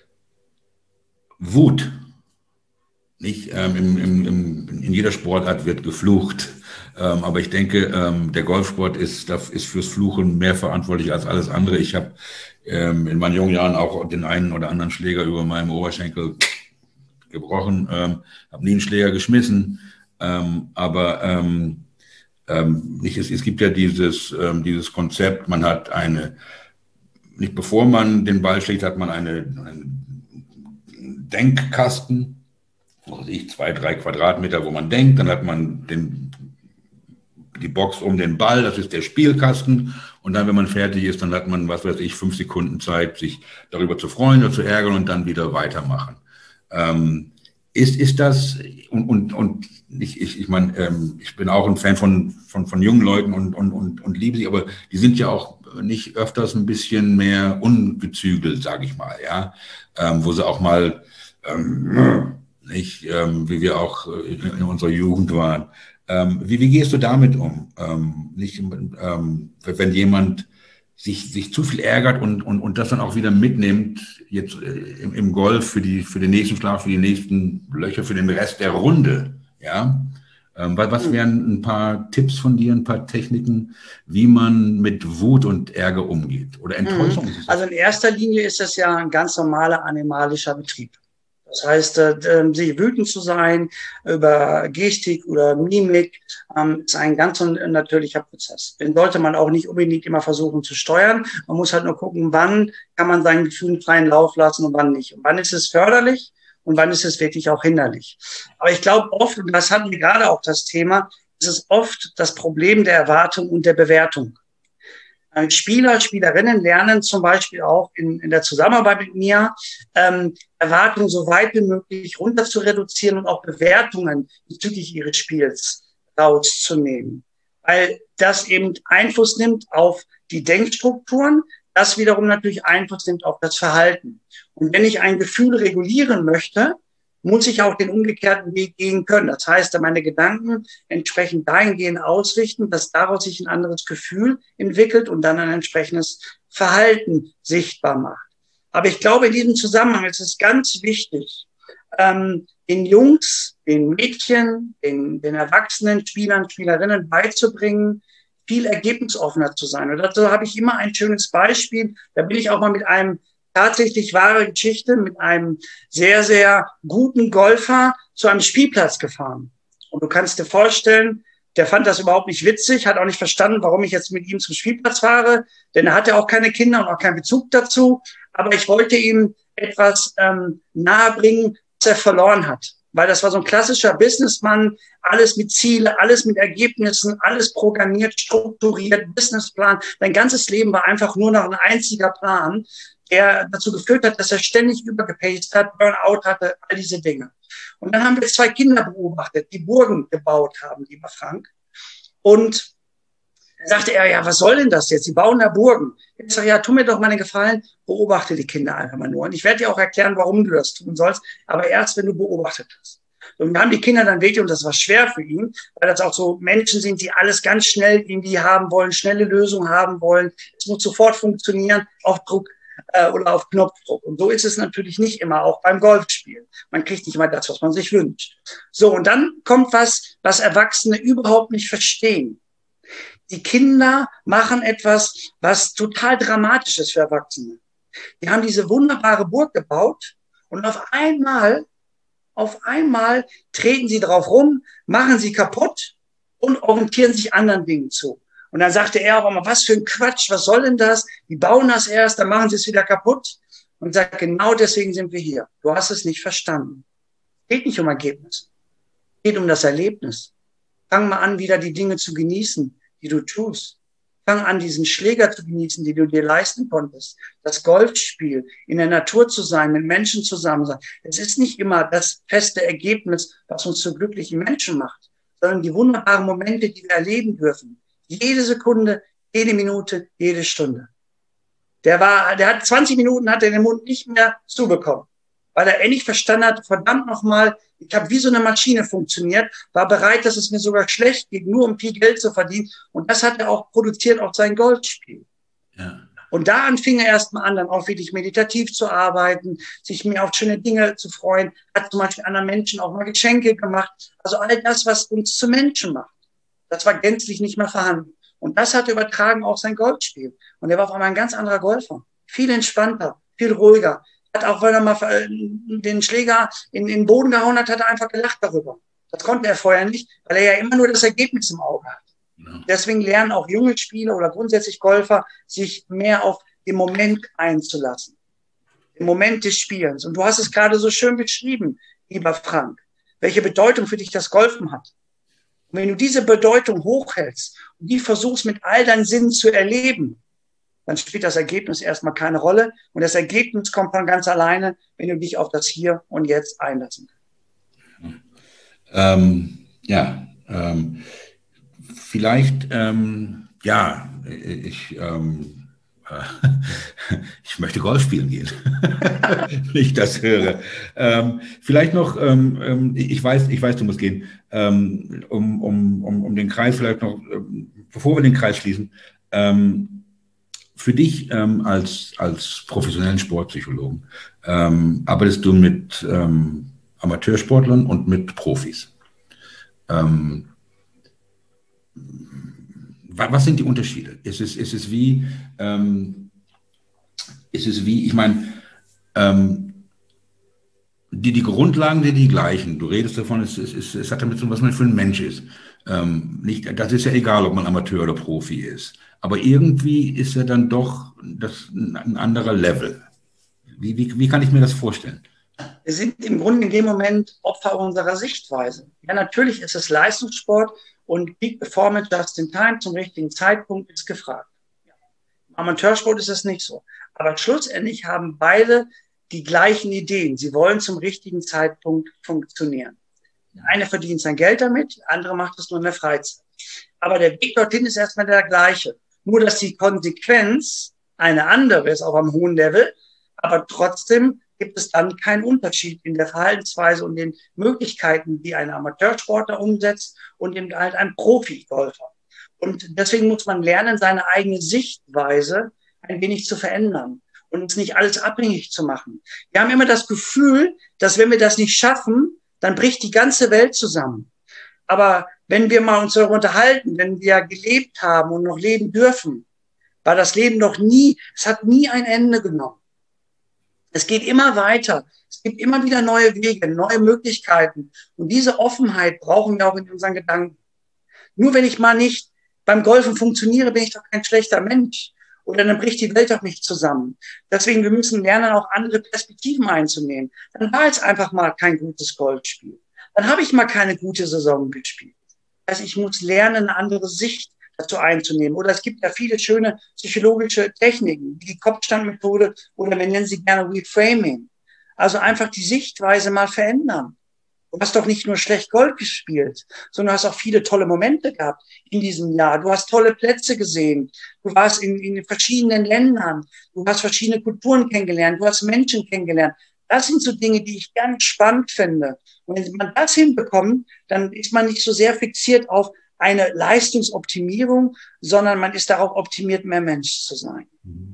Wut. Nicht, ähm, im, im, im, in jeder Sportart wird geflucht, ähm, aber ich denke, ähm, der Golfsport ist, ist fürs Fluchen mehr verantwortlich als alles andere. Ich habe ähm, in meinen jungen Jahren auch den einen oder anderen Schläger über meinem Oberschenkel gebrochen, ähm, habe nie einen Schläger geschmissen, ähm, aber ähm, ähm, nicht, es, es gibt ja dieses, ähm, dieses Konzept, man hat eine, nicht bevor man den Ball schlägt, hat man eine, einen Denkkasten, also ich, zwei, drei Quadratmeter, wo man denkt, dann hat man den, die Box um den Ball, das ist der Spielkasten, und dann, wenn man fertig ist, dann hat man, was weiß ich, fünf Sekunden Zeit, sich darüber zu freuen oder zu ärgern und dann wieder weitermachen. Ähm, ist, ist das, und, und, und ich, ich, ich meine, ähm, ich bin auch ein Fan von, von, von jungen Leuten und, und, und, und liebe sie, aber die sind ja auch nicht öfters ein bisschen mehr ungezügelt, sage ich mal, ja, ähm, wo sie auch mal, ähm, nicht, ähm, wie wir auch in, in unserer Jugend waren. Ähm, wie, wie gehst du damit um? Ähm, nicht, ähm, wenn jemand sich, sich zu viel ärgert und, und, und das dann auch wieder mitnimmt, jetzt äh, im, im Golf für, die, für den nächsten Schlag, für die nächsten Löcher, für den Rest der Runde. Ja? Ähm, was wären ein paar Tipps von dir, ein paar Techniken, wie man mit Wut und Ärger umgeht? Oder Enttäuschung? Mhm. Also in erster Linie ist das ja ein ganz normaler animalischer Betrieb. Das heißt, äh, sich wütend zu sein über Gestik oder Mimik ähm, ist ein ganz natürlicher Prozess. Den sollte man auch nicht unbedingt immer versuchen zu steuern. Man muss halt nur gucken, wann kann man seinen Gefühlen freien Lauf lassen und wann nicht. Und wann ist es förderlich und wann ist es wirklich auch hinderlich. Aber ich glaube oft, und das hatten wir gerade auch das Thema, ist es oft das Problem der Erwartung und der Bewertung. Spieler, Spielerinnen lernen zum Beispiel auch in, in der Zusammenarbeit mit mir, ähm, Erwartungen so weit wie möglich runter zu reduzieren und auch Bewertungen bezüglich ihres Spiels rauszunehmen. Weil das eben Einfluss nimmt auf die Denkstrukturen, das wiederum natürlich Einfluss nimmt auf das Verhalten. Und wenn ich ein Gefühl regulieren möchte, muss ich auch den umgekehrten Weg gehen können. Das heißt, meine Gedanken entsprechend dahingehend ausrichten, dass daraus sich ein anderes Gefühl entwickelt und dann ein entsprechendes Verhalten sichtbar macht. Aber ich glaube, in diesem Zusammenhang ist es ganz wichtig, ähm, den Jungs, den Mädchen, den, den erwachsenen Spielern, Spielerinnen beizubringen, viel ergebnisoffener zu sein. Und dazu habe ich immer ein schönes Beispiel. Da bin ich auch mal mit einem tatsächlich wahre Geschichte mit einem sehr, sehr guten Golfer zu einem Spielplatz gefahren. Und du kannst dir vorstellen, der fand das überhaupt nicht witzig, hat auch nicht verstanden, warum ich jetzt mit ihm zum Spielplatz fahre, denn er hatte auch keine Kinder und auch keinen Bezug dazu. Aber ich wollte ihm etwas ähm, nahebringen, was er verloren hat. Weil das war so ein klassischer Businessmann, alles mit Ziele, alles mit Ergebnissen, alles programmiert, strukturiert, Businessplan. Sein ganzes Leben war einfach nur noch ein einziger Plan, der dazu geführt hat, dass er ständig übergepaced hat, Burnout hatte, all diese Dinge. Und dann haben wir zwei Kinder beobachtet, die Burgen gebaut haben, lieber Frank. Und dann sagte er, ja, was soll denn das jetzt? Die bauen da Burgen. Ich sage, ja, tu mir doch mal den Gefallen, beobachte die Kinder einfach mal nur. Und ich werde dir auch erklären, warum du das tun sollst, aber erst, wenn du beobachtet hast. Und wir haben die Kinder dann wirklich, und das war schwer für ihn, weil das auch so Menschen sind, die alles ganz schnell irgendwie haben wollen, schnelle Lösungen haben wollen. Es muss sofort funktionieren, auf Druck äh, oder auf Knopfdruck. Und so ist es natürlich nicht immer, auch beim Golfspielen. Man kriegt nicht immer das, was man sich wünscht. So, und dann kommt was, was Erwachsene überhaupt nicht verstehen. Die Kinder machen etwas, was total dramatisch ist für Erwachsene. Die haben diese wunderbare Burg gebaut und auf einmal, auf einmal treten sie drauf rum, machen sie kaputt und orientieren sich anderen Dingen zu. Und dann sagte er auch immer, was für ein Quatsch, was soll denn das? Die bauen das erst, dann machen sie es wieder kaputt. Und sagt, genau deswegen sind wir hier. Du hast es nicht verstanden. Es geht nicht um Ergebnis. Es geht um das Erlebnis. Fang mal an, wieder die Dinge zu genießen, die du tust. Fang an, diesen Schläger zu genießen, die du dir leisten konntest. Das Golfspiel, in der Natur zu sein, mit Menschen zusammen sein. Es ist nicht immer das feste Ergebnis, was uns zu glücklichen Menschen macht, sondern die wunderbaren Momente, die wir erleben dürfen. Jede Sekunde, jede Minute, jede Stunde. Der war, der hat zwanzig Minuten, hat er den Mund nicht mehr zubekommen, weil er endlich verstanden hat, verdammt nochmal, ich habe wie so eine Maschine funktioniert, war bereit, dass es mir sogar schlecht geht, nur um viel Geld zu verdienen. Und das hat er auch produziert auf sein Golfspiel. Ja. Und da fing er erstmal an, dann auch wirklich meditativ zu arbeiten, sich mehr auf schöne Dinge zu freuen, hat zum Beispiel anderen Menschen auch mal Geschenke gemacht. Also all das, was uns zu Menschen macht, das war gänzlich nicht mehr vorhanden. Und das hat er übertragen auf sein Golfspiel. Und er war auf einmal ein ganz anderer Golfer. Viel entspannter, viel ruhiger. Hat auch, wenn er mal den Schläger in, in den Boden gehauen hat, hat er einfach gelacht darüber. Das konnte er vorher nicht, weil er ja immer nur das Ergebnis im Auge hat. Ja. Deswegen lernen auch junge Spieler oder grundsätzlich Golfer, sich mehr auf den Moment einzulassen. Den Moment des Spielens. Und du hast es gerade so schön beschrieben, lieber Frank, welche Bedeutung für dich das Golfen hat. Und wenn du diese Bedeutung hochhältst und die versuchst mit all deinen Sinnen zu erleben, dann spielt das Ergebnis erstmal keine Rolle. Und das Ergebnis kommt von ganz alleine, wenn du dich auf das Hier und Jetzt einlassen kannst. Ähm, ja, ähm, vielleicht, ähm, ja, ich, ähm, äh, ich möchte Golf spielen gehen, wenn ich das höre. Ähm, vielleicht noch, ähm, ich weiß, ich weiß, du musst gehen, ähm, um, um, um, um den Kreis vielleicht noch, ähm, bevor wir den Kreis schließen, ähm, für dich ähm, als, als professionellen Sportpsychologen ähm, arbeitest du mit ähm, Amateursportlern und mit Profis. Ähm, was sind die Unterschiede? Ist es, ist es wie, ähm, ist es wie, ich meine, ähm, die, die Grundlagen sind die gleichen. Du redest davon, es, es, es, es hat damit zu tun, was man für ein Mensch ist. Ähm, nicht, das ist ja egal, ob man Amateur oder Profi ist. Aber irgendwie ist er dann doch das, ein anderer Level. Wie, wie, wie kann ich mir das vorstellen? Wir sind im Grunde in dem Moment Opfer unserer Sichtweise. Ja, natürlich ist es Leistungssport Und Peak Performance just in time zum richtigen Zeitpunkt ist gefragt. Im Amateursport ist es nicht so. Aber schlussendlich haben beide die gleichen Ideen. Sie wollen zum richtigen Zeitpunkt funktionieren. Der eine verdient sein Geld damit, der andere macht es nur in der Freizeit. Aber der Weg dorthin ist erstmal der gleiche. Nur, dass die Konsequenz eine andere ist, auch am hohen Level. Aber trotzdem gibt es dann keinen Unterschied in der Verhaltensweise und den Möglichkeiten, die ein Amateursportler umsetzt und eben halt ein Profi-Golfer. Und deswegen muss man lernen, seine eigene Sichtweise ein wenig zu verändern und uns nicht alles abhängig zu machen. Wir haben immer das Gefühl, dass wenn wir das nicht schaffen, dann bricht die ganze Welt zusammen. Aber wenn wir mal uns darüber unterhalten, wenn wir gelebt haben und noch leben dürfen, war das Leben noch nie, es hat nie ein Ende genommen. Es geht immer weiter. Es gibt immer wieder neue Wege, neue Möglichkeiten. Und diese Offenheit brauchen wir auch in unseren Gedanken. Nur wenn ich mal nicht beim Golfen funktioniere, bin ich doch kein schlechter Mensch. Oder dann bricht die Welt doch nicht zusammen. Deswegen, wir müssen lernen, auch andere Perspektiven einzunehmen. Dann war es einfach mal kein gutes Golfspiel. Dann habe ich mal keine gute Saison gespielt. Also ich muss lernen, eine andere Sicht dazu einzunehmen. Oder es gibt ja viele schöne psychologische Techniken, wie die Kopfstandmethode oder wir nennen sie gerne Reframing. Also einfach die Sichtweise mal verändern. Du hast doch nicht nur schlecht Golf gespielt, sondern du hast auch viele tolle Momente gehabt in diesem Jahr. Du hast tolle Plätze gesehen. Du warst in, in verschiedenen Ländern. Du hast verschiedene Kulturen kennengelernt. Du hast Menschen kennengelernt. Das sind so Dinge, die ich ganz spannend finde. Und wenn man das hinbekommt, dann ist man nicht so sehr fixiert auf eine Leistungsoptimierung, sondern man ist darauf optimiert, mehr Mensch zu sein.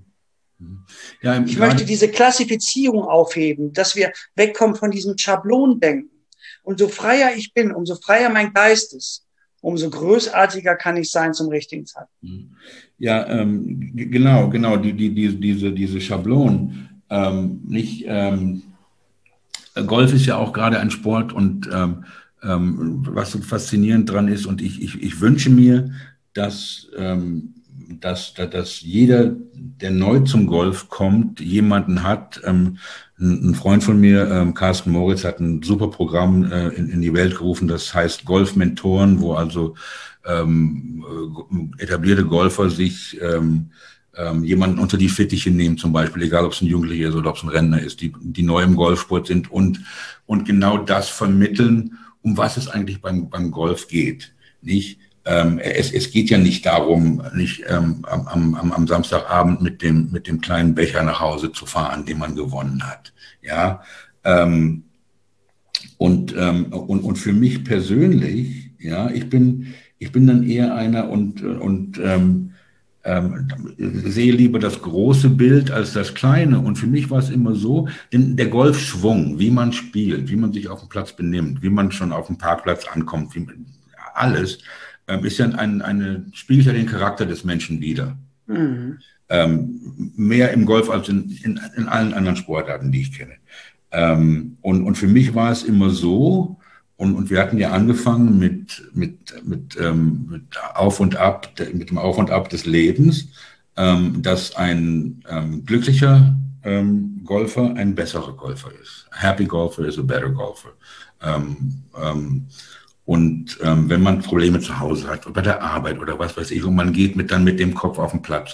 Ja, ich möchte diese Klassifizierung aufheben, dass wir wegkommen von diesem Schablondenken. Umso freier ich bin, umso freier mein Geist ist, umso großartiger kann ich sein zum richtigen Zeitpunkt. Ja, ähm, genau, genau, die, die, die, diese, diese Schablonen, ähm, nicht, ähm, Golf ist ja auch gerade ein Sport und ähm, ähm, was so faszinierend dran ist und ich, ich, ich wünsche mir, dass, ähm, dass, dass jeder, der neu zum Golf kommt, jemanden hat. Ähm, ein Freund von mir, ähm, Carsten Moritz, hat ein super Programm äh, in, in die Welt gerufen, das heißt Golf-Mentoren, wo also ähm, etablierte Golfer sich ähm, ähm, jemanden unter die Fittiche nehmen, zum Beispiel, egal ob es ein Jugendlicher ist oder ob es ein Rentner ist, die, die neu im Golfsport sind und, und genau das vermitteln, um was es eigentlich beim, beim Golf geht, nicht? Ähm, es, es geht ja nicht darum, nicht ähm, am, am, am Samstagabend mit dem, mit dem kleinen Becher nach Hause zu fahren, den man gewonnen hat. Ja, ähm, und, ähm, und, und für mich persönlich, ja, ich bin, ich bin dann eher einer und, und ähm, ähm, sehe lieber das große Bild als das kleine. Und für mich war es immer so, denn der Golfschwung, wie man spielt, wie man sich auf dem Platz benimmt, wie man schon auf dem Parkplatz ankommt, wie, alles, ist ja ein, eine, spiegelt ja den Charakter des Menschen wider. Mhm. Ähm, mehr im Golf als in, in, in allen anderen Sportarten, die ich kenne. Ähm, und, und für mich war es immer so, und, und wir hatten ja angefangen mit, mit, mit, ähm, mit Auf und Ab, mit dem Auf und Ab des Lebens, ähm, dass ein ähm, glücklicher ähm, Golfer ein besserer Golfer ist. A happy golfer is a better golfer. Ähm, ähm, Und ähm, wenn man Probleme zu Hause hat oder bei der Arbeit oder was weiß ich, und man geht mit, dann mit dem Kopf auf den Platz,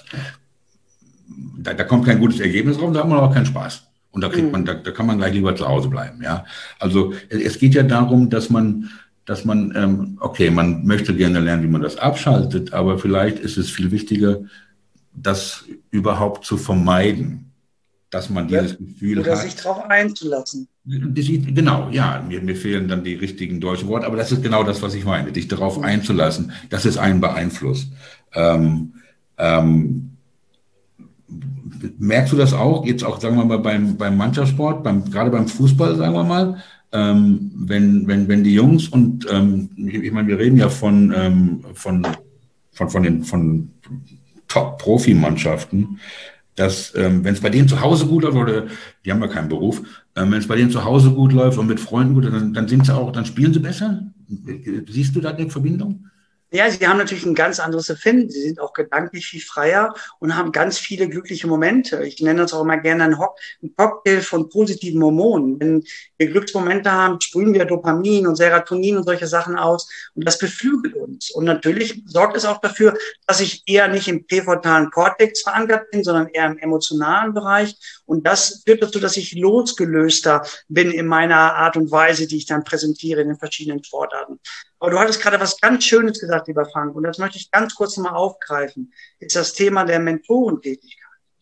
da, da kommt kein gutes Ergebnis raus, da hat man auch keinen Spaß. Und da kriegt man, da, da kann man gleich lieber zu Hause bleiben. Ja, also es geht ja darum, dass man, dass man, ähm, okay, man möchte gerne lernen, wie man das abschaltet, aber vielleicht ist es viel wichtiger, das überhaupt zu vermeiden, dass man dieses ja, Gefühl oder hat. Oder sich darauf einzulassen. Genau, ja, mir, mir fehlen dann die richtigen deutschen Worte, aber das ist genau das, was ich meine, dich darauf einzulassen, dass es einen beeinflusst. Ähm, ähm, merkst du das auch, jetzt auch, sagen wir mal, beim, beim Mannschaftssport, beim, gerade beim Fußball, sagen wir mal, ähm, wenn, wenn, wenn die Jungs und, ähm, ich, ich meine, wir reden ja von, ähm, von, von, von den von Top-Profi-Mannschaften, dass, ähm, wenn es bei denen zu Hause gut läuft, oder die haben ja keinen Beruf, ähm, wenn es bei denen zu Hause gut läuft und mit Freunden gut, dann, dann sind sie auch, dann spielen sie besser. Siehst du da eine Verbindung? Ja, sie haben natürlich ein ganz anderes Empfinden. Sie sind auch gedanklich viel freier und haben ganz viele glückliche Momente. Ich nenne das auch immer gerne einen, Ho- einen Cocktail von positiven Hormonen. Wenn wir Glücksmomente haben, sprühen wir Dopamin und Serotonin und solche Sachen aus. Und das beflügelt uns. Und natürlich sorgt es auch dafür, dass ich eher nicht im präfrontalen Kortex verankert bin, sondern eher im emotionalen Bereich. Und das führt dazu, dass ich losgelöster bin in meiner Art und Weise, die ich dann präsentiere in den verschiedenen Sportarten. Aber du hattest gerade was ganz Schönes gesagt, lieber Frank, und das möchte ich ganz kurz nochmal aufgreifen, ist das Thema der Mentorentätigkeit.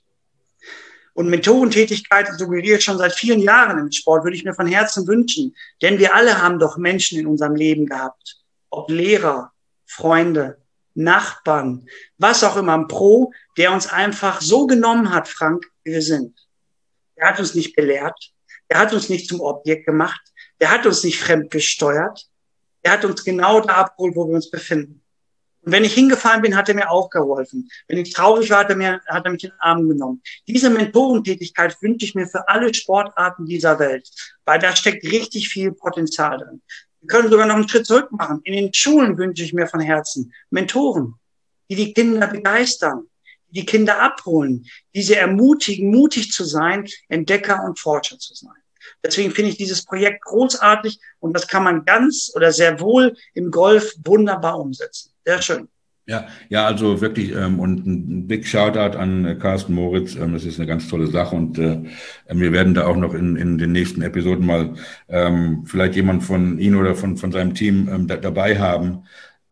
Und Mentorentätigkeit suggeriert schon seit vielen Jahren im Sport, würde ich mir von Herzen wünschen. Denn wir alle haben doch Menschen in unserem Leben gehabt. Ob Lehrer, Freunde, Nachbarn, was auch immer, ein Pro, der uns einfach so genommen hat, Frank, wie wir sind. Der hat uns nicht belehrt, der hat uns nicht zum Objekt gemacht, der hat uns nicht fremdgesteuert. Er hat uns genau da abgeholt, wo wir uns befinden. Und wenn ich hingefallen bin, hat er mir auch geholfen. Wenn ich traurig war, hat er, mir, hat er mich in den Arm genommen. Diese Mentorentätigkeit wünsche ich mir für alle Sportarten dieser Welt, weil da steckt richtig viel Potenzial drin. Wir können sogar noch einen Schritt zurück machen. In den Schulen wünsche ich mir von Herzen Mentoren, die die Kinder begeistern, die die Kinder abholen, die sie ermutigen, mutig zu sein, Entdecker und Forscher zu sein. Deswegen finde ich dieses Projekt großartig und das kann man ganz oder sehr wohl im Golf wunderbar umsetzen. Sehr schön. Ja, ja, also wirklich ähm, und ein Big Shoutout an äh, Carsten Moritz. Ähm, das ist eine ganz tolle Sache und äh, wir werden da auch noch in, in den nächsten Episoden mal ähm, vielleicht jemand von Ihnen oder von, von seinem Team ähm, da, dabei haben.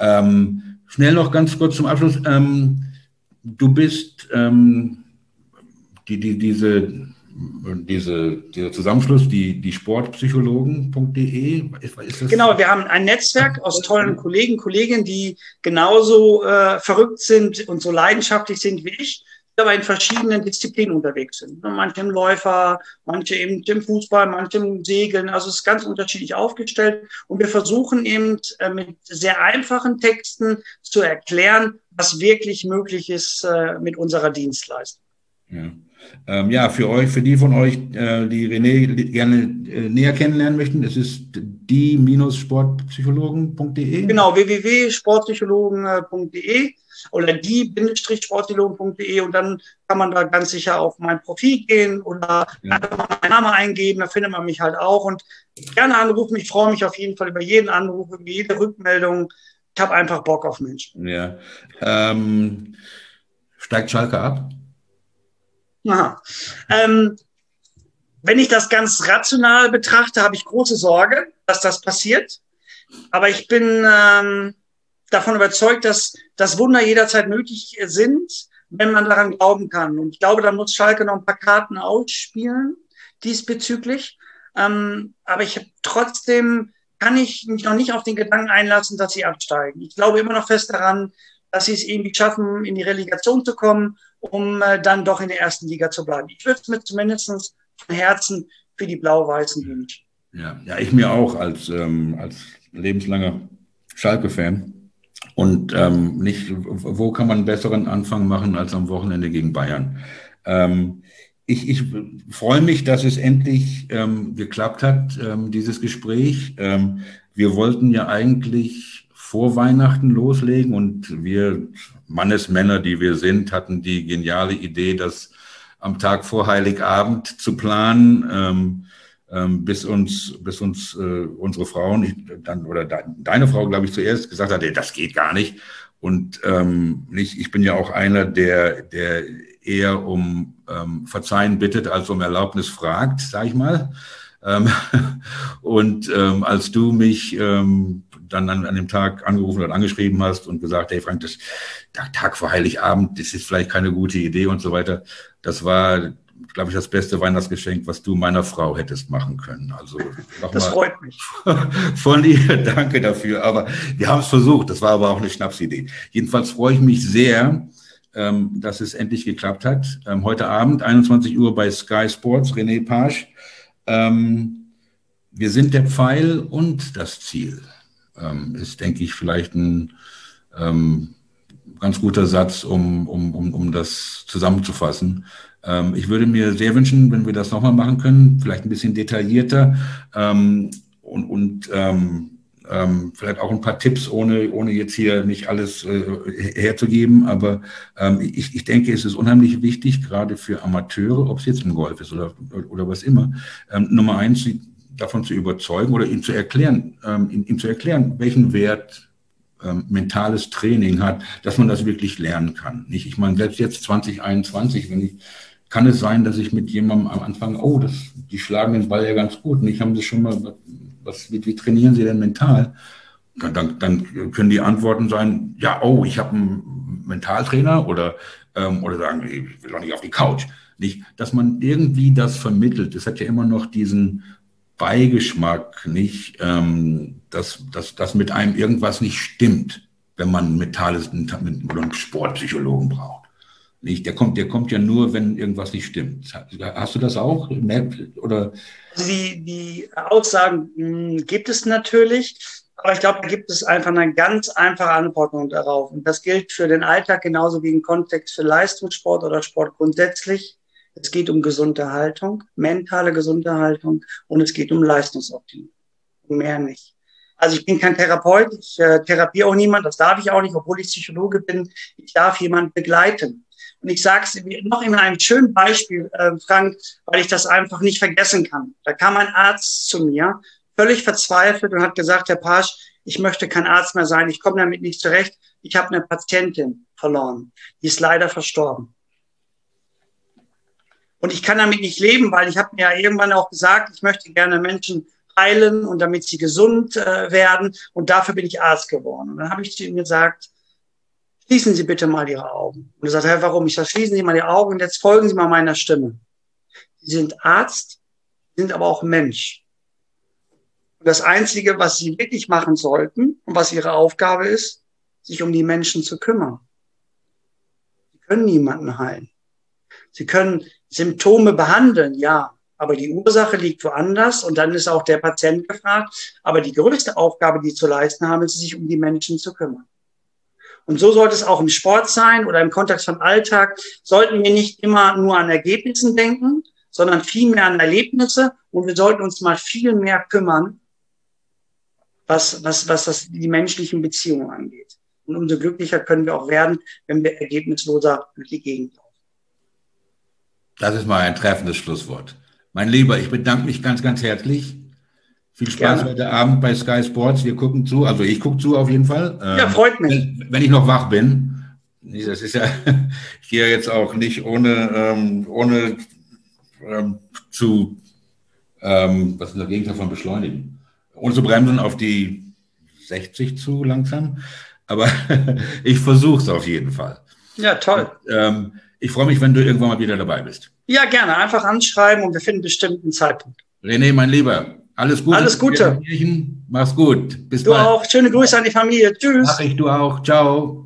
Ähm, schnell noch ganz kurz zum Abschluss. Ähm, du bist ähm, die, die, diese Diese, dieser Zusammenschluss, die, die sportpsychologen punkt de, ist, ist das? Genau, wir haben ein Netzwerk aus tollen Kollegen, Kolleginnen, die genauso äh, verrückt sind und so leidenschaftlich sind wie ich, die aber in verschiedenen Disziplinen unterwegs sind. Manche im Läufer, manche eben im Fußball, manche im Segeln. Also es ist ganz unterschiedlich aufgestellt. Und wir versuchen eben äh, mit sehr einfachen Texten zu erklären, was wirklich möglich ist äh, mit unserer Dienstleistung. Ja. Ähm, ja, für euch, für die von euch, äh, die René gerne äh, näher kennenlernen möchten, es ist die sportpsychologen punkt de. Genau, w w w punkt sportpsychologen punkt de oder die sportpsychologen punkt de und dann kann man da ganz sicher auf mein Profil gehen oder ja. einfach mal meinen Namen eingeben, da findet man mich halt auch und gerne anrufen. Ich freue mich auf jeden Fall über jeden Anruf, über jede Rückmeldung. Ich habe einfach Bock auf Menschen. Ja. Ähm, steigt Schalke ab? Aha. Ähm, wenn ich das ganz rational betrachte, habe ich große Sorge, dass das passiert. Aber ich bin ähm, davon überzeugt, dass das Wunder jederzeit möglich sind, wenn man daran glauben kann. Und ich glaube, da muss Schalke noch ein paar Karten ausspielen diesbezüglich. Ähm, aber ich habe trotzdem, kann ich mich noch nicht auf den Gedanken einlassen, dass sie absteigen. Ich glaube immer noch fest daran, dass sie es irgendwie schaffen, in die Relegation zu kommen, um äh, dann doch in der ersten Liga zu bleiben. Ich würde es mir zumindest von Herzen für die Blau-Weißen wünschen. Ja, ja, ich mir auch als, ähm, als lebenslanger Schalke-Fan. Und ähm, nicht, wo kann man einen besseren Anfang machen als am Wochenende gegen Bayern? Ähm, ich, ich freue mich, dass es endlich ähm, geklappt hat, ähm, dieses Gespräch. Ähm, wir wollten ja eigentlich vor Weihnachten loslegen und wir Mannesmänner, die wir sind, hatten die geniale Idee, das am Tag vor Heiligabend zu planen, ähm, ähm, bis uns, bis uns äh, unsere Frauen, ich, dann, oder de, deine Frau, glaube ich, zuerst gesagt hat, ey, das geht gar nicht. Und ähm, nicht, ich bin ja auch einer, der, der eher um ähm, Verzeihen bittet, als um Erlaubnis fragt, sag ich mal. Ähm, und ähm, als du mich ähm, dann an, an dem Tag angerufen oder angeschrieben hast und gesagt, hey Frank, das der Tag vor Heiligabend, das ist vielleicht keine gute Idee und so weiter. Das war, glaube ich, das beste Weihnachtsgeschenk, was du meiner Frau hättest machen können. Also noch das mal freut mich. Von dir, danke dafür. Aber wir haben es versucht. Das war aber auch eine Schnapsidee. Jedenfalls freue ich mich sehr, ähm, dass es endlich geklappt hat. Ähm, heute Abend, einundzwanzig Uhr bei Sky Sports, René Pasch. Ähm, wir sind der Pfeil und das Ziel. Ähm, ist, denke ich, vielleicht ein ähm, ganz guter Satz, um, um, um, um das zusammenzufassen. Ähm, ich würde mir sehr wünschen, wenn wir das nochmal machen können, vielleicht ein bisschen detaillierter ähm, und, und ähm, ähm, vielleicht auch ein paar Tipps, ohne, ohne jetzt hier nicht alles äh, herzugeben. Aber ähm, ich, ich denke, es ist unheimlich wichtig, gerade für Amateure, ob es jetzt im Golf ist oder, oder was immer, ähm, Nummer eins, sie davon zu überzeugen oder ihm zu erklären, ähm, ihm, ihm zu erklären, welchen Wert ähm, mentales Training hat, dass man das wirklich lernen kann. Nicht? Ich meine, selbst jetzt zwanzig einundzwanzig, wenn ich, kann es sein, dass ich mit jemandem am Anfang, oh, das, die schlagen den Ball ja ganz gut. Nicht, haben sie schon mal, was, wie, wie trainieren sie denn mental? Dann, dann können die Antworten sein, ja, oh, ich habe einen Mentaltrainer oder, ähm, oder sagen, ich will doch nicht auf die Couch. Nicht, dass man irgendwie das vermittelt. Das hat ja immer noch diesen Beigeschmack, nicht, ähm, dass, dass, dass mit einem irgendwas nicht stimmt, wenn man mentales oder einen Sportpsychologen braucht. Nicht, der kommt, der kommt ja nur, wenn irgendwas nicht stimmt. Hast du das auch? Oder? Also die, die Aussagen mh, gibt es natürlich, aber ich glaube, da gibt es einfach eine ganz einfache Antwort darauf. Und das gilt für den Alltag genauso wie im Kontext für Leistungssport oder Sport grundsätzlich. Es geht um gesunde Haltung, mentale gesunde Haltung und es geht um Leistungsoptimierung. Mehr nicht. Also ich bin kein Therapeut, ich äh, therapiere auch niemand, das darf ich auch nicht, obwohl ich Psychologe bin. Ich darf jemanden begleiten. Und ich sage es noch in einem schönen Beispiel, äh, Frank, weil ich das einfach nicht vergessen kann. Da kam ein Arzt zu mir, völlig verzweifelt und hat gesagt, Herr Pasch, ich möchte kein Arzt mehr sein, ich komme damit nicht zurecht. Ich habe eine Patientin verloren, die ist leider verstorben. Und ich kann damit nicht leben, weil ich habe mir ja irgendwann auch gesagt, ich möchte gerne Menschen heilen und damit sie gesund äh, werden. Und dafür bin ich Arzt geworden. Und dann habe ich zu ihm gesagt, schließen Sie bitte mal Ihre Augen. Und er sagt, Herr, warum? Ich sage, schließen Sie mal die Augen und jetzt folgen Sie mal meiner Stimme. Sie sind Arzt, sind aber auch Mensch. Und das Einzige, was Sie wirklich machen sollten und was Ihre Aufgabe ist, sich um die Menschen zu kümmern. Sie können niemanden heilen. Sie können Symptome behandeln, ja, aber die Ursache liegt woanders und dann ist auch der Patient gefragt. Aber die größte Aufgabe, die Sie zu leisten haben, ist, sich um die Menschen zu kümmern. Und so sollte es auch im Sport sein oder im Kontext von Alltag. Sollten wir nicht immer nur an Ergebnissen denken, sondern viel mehr an Erlebnisse und wir sollten uns mal viel mehr kümmern, was, was, was das, die menschlichen Beziehungen angeht. Und umso glücklicher können wir auch werden, wenn wir ergebnisloser durch die Gegend laufen. Das ist mal ein treffendes Schlusswort. Mein Lieber, ich bedanke mich ganz, ganz herzlich. Viel Spaß Gerne. Heute Abend bei Sky Sports. Wir gucken zu, also ich gucke zu auf jeden Fall. Ja, freut mich. Wenn, wenn ich noch wach bin. Das ist ja, ich gehe jetzt auch nicht ohne, ähm, ohne ähm, zu, ähm, was ist das Gegenteil von beschleunigen? Ohne zu bremsen auf die sechzig zu langsam. Aber ich versuche es auf jeden Fall. Ja, toll. Und, ähm, ich freue mich, wenn du irgendwann mal wieder dabei bist. Ja, gerne. Einfach anschreiben und wir finden bestimmt einen Zeitpunkt. René, mein Lieber, alles Gute. Alles Gute. Mach's gut. Bis du bald. Du auch. Schöne Grüße an die Familie. Tschüss. Mach ich, du auch. Ciao.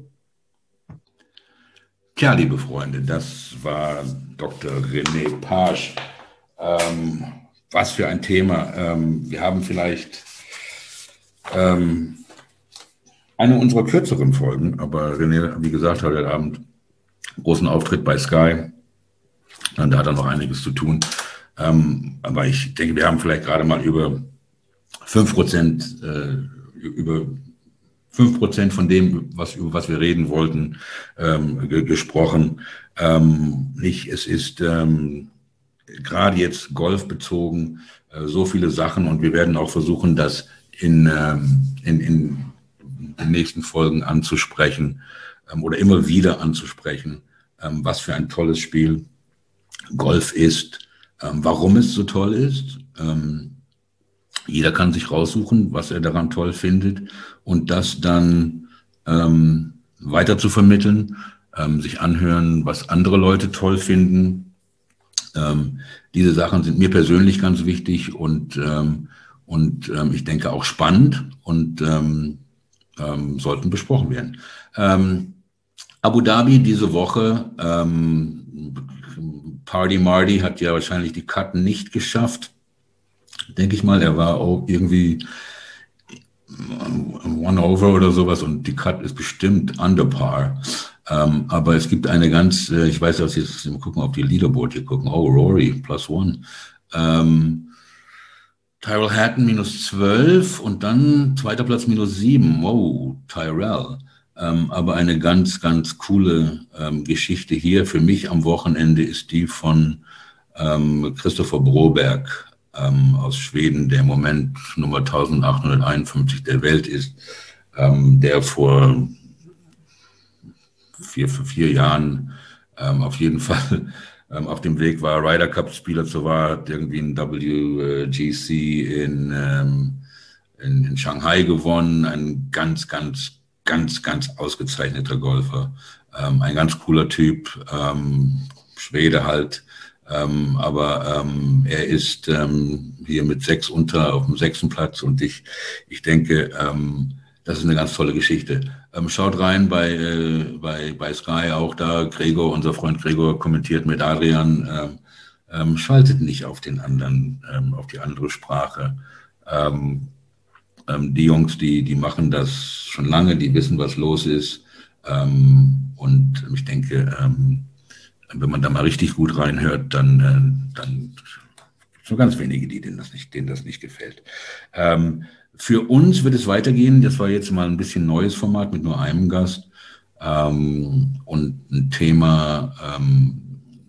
Tja, liebe Freunde, das war Doktor René Pasch. Ähm, was für ein Thema. Ähm, wir haben vielleicht ähm, eine unserer kürzeren Folgen, aber René, wie gesagt, heute Abend großen Auftritt bei Sky. Und da hat er noch einiges zu tun. Ähm, aber ich denke, wir haben vielleicht gerade mal über fünf Prozent, äh, über fünf Prozent von dem, was, über was wir reden wollten, ähm, ge- gesprochen. Ähm, nicht, es ist ähm, gerade jetzt golfbezogen äh, so viele Sachen und wir werden auch versuchen, das in, ähm, in, in den nächsten Folgen anzusprechen ähm, oder immer wieder anzusprechen, ähm, was für ein tolles Spiel Golf ist, ähm, warum es so toll ist. Ähm, jeder kann sich raussuchen, was er daran toll findet und das dann ähm, weiter zu vermitteln, ähm, sich anhören, was andere Leute toll finden. Ähm, diese Sachen sind mir persönlich ganz wichtig und, ähm, und ähm, ich denke auch spannend und ähm, ähm, sollten besprochen werden. Ähm, Abu Dhabi diese Woche, ähm, Party Marty hat ja wahrscheinlich die Cut nicht geschafft, denke ich mal. Er war auch irgendwie one over oder sowas und die Cut ist bestimmt under par. Ähm, aber es gibt eine ganz, äh, ich weiß, dass jetzt mal gucken, auf die Leaderboard hier gucken. Oh, Rory plus one. Ähm, Tyrell Hatton minus zwölf und dann zweiter Platz minus sieben. Wow, Tyrell. Ähm, aber eine ganz, ganz coole ähm, Geschichte hier für mich am Wochenende ist die von ähm, Christopher Broberg ähm, aus Schweden, der im Moment Nummer eintausendachthunderteinundfünfzig der Welt ist, ähm, der vor vier, für vier Jahren ähm, auf jeden Fall ähm, auf dem Weg war, Ryder Cup-Spieler zu war, hat irgendwie ein W G C in, ähm, in, in Shanghai gewonnen, ein ganz, ganz, ganz, ganz ausgezeichneter Golfer, ähm, ein ganz cooler Typ, ähm, Schwede halt, ähm, aber ähm, er ist ähm, hier mit sechs unter auf dem sechsten Platz und ich, ich denke, ähm, das ist eine ganz tolle Geschichte. Ähm, schaut rein bei, äh, bei, bei Sky, auch da Gregor, unser Freund Gregor kommentiert mit Adrian, ähm, ähm, schaltet nicht auf den anderen, ähm, auf die andere Sprache. Ähm, ähm, die Jungs, die, die machen das schon lange, die wissen, was los ist. Ähm, und ich denke, ähm, wenn man da mal richtig gut reinhört, dann, äh, dann gibt es nur ganz wenige, die denen das nicht, denen das nicht gefällt. Ähm, für uns wird es weitergehen. Das war jetzt mal ein bisschen neues Format mit nur einem Gast ähm, und ein Thema ähm,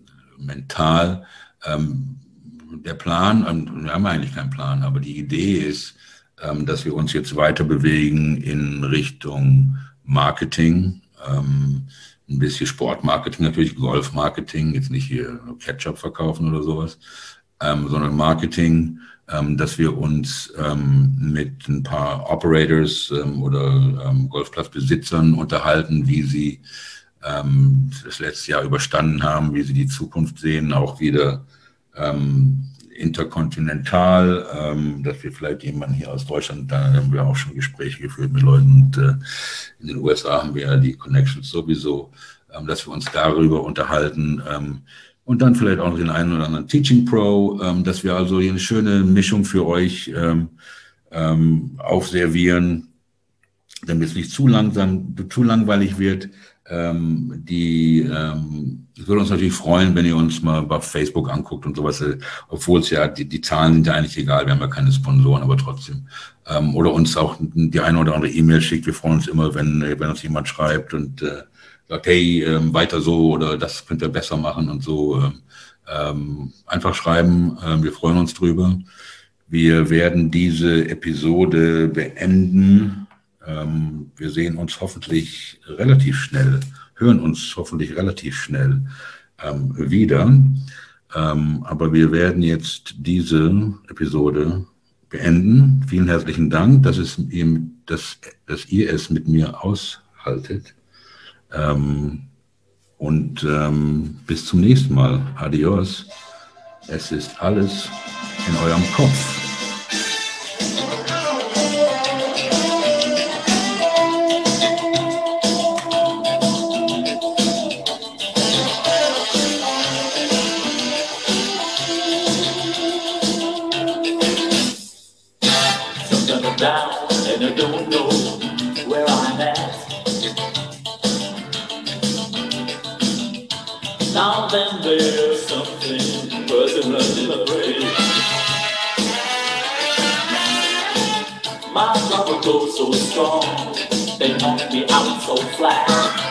mental. Ähm, der Plan, ähm, wir haben eigentlich keinen Plan, aber die Idee ist, ähm, dass wir uns jetzt weiter bewegen in Richtung Marketing, ähm, ein bisschen Sportmarketing, natürlich Golfmarketing, jetzt nicht hier Ketchup verkaufen oder sowas, ähm, sondern Marketing, ähm, dass wir uns ähm, mit ein paar Operators ähm, oder ähm, Golfplatzbesitzern unterhalten, wie sie ähm, das letzte Jahr überstanden haben, wie sie die Zukunft sehen, auch wieder ähm, interkontinental, ähm, dass wir vielleicht jemanden hier aus Deutschland, da haben wir auch schon Gespräche geführt mit Leuten und äh, in den U S A haben wir ja die Connections sowieso, ähm, dass wir uns darüber unterhalten ähm, und dann vielleicht auch noch den einen oder anderen Teaching Pro, ähm, dass wir also hier eine schöne Mischung für euch ähm, ähm, aufservieren, damit es nicht zu langsam, zu langweilig wird. Ähm, die, ähm, es würde uns natürlich freuen, wenn ihr uns mal bei Facebook anguckt und sowas, äh, obwohl es ja, die, die Zahlen sind ja eigentlich egal, wir haben ja keine Sponsoren, aber trotzdem. Ähm, oder uns auch die eine oder andere E-Mail schickt. Wir freuen uns immer, wenn, wenn uns jemand schreibt und äh, sagt, hey, ähm, weiter so oder das könnt ihr besser machen und so. Ähm, einfach schreiben, äh, wir freuen uns drüber. Wir werden diese Episode beenden. Ähm, wir sehen uns hoffentlich relativ schnell, hören uns hoffentlich relativ schnell ähm, wieder. Ähm, aber wir werden jetzt diese Episode beenden. Vielen herzlichen Dank, dass, es, dass, dass ihr es mit mir aushaltet. Ähm, und ähm, bis zum nächsten Mal. Adios. Es ist alles in eurem Kopf. Down and I don't know where I'm at. Now then there's something personal in the brain. My trouble goes so strong, they knock me out so flat.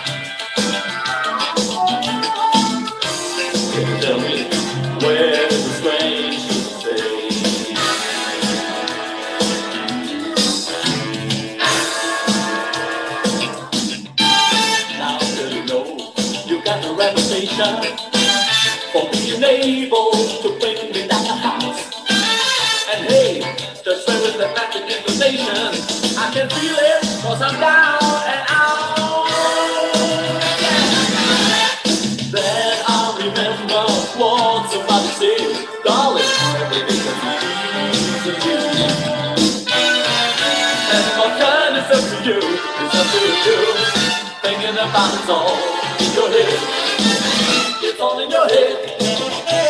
Can you tell me where's the strange to say? Reputation for being able to bring me down the house. And hey, the spirit that back in the nation, I can feel it, cause I'm down and out. Yeah. Then I remember what somebody said, darling, everything's easy to you. And what kind is up to you, it's up to you. Thinking about it's all in your head. It's all in your head.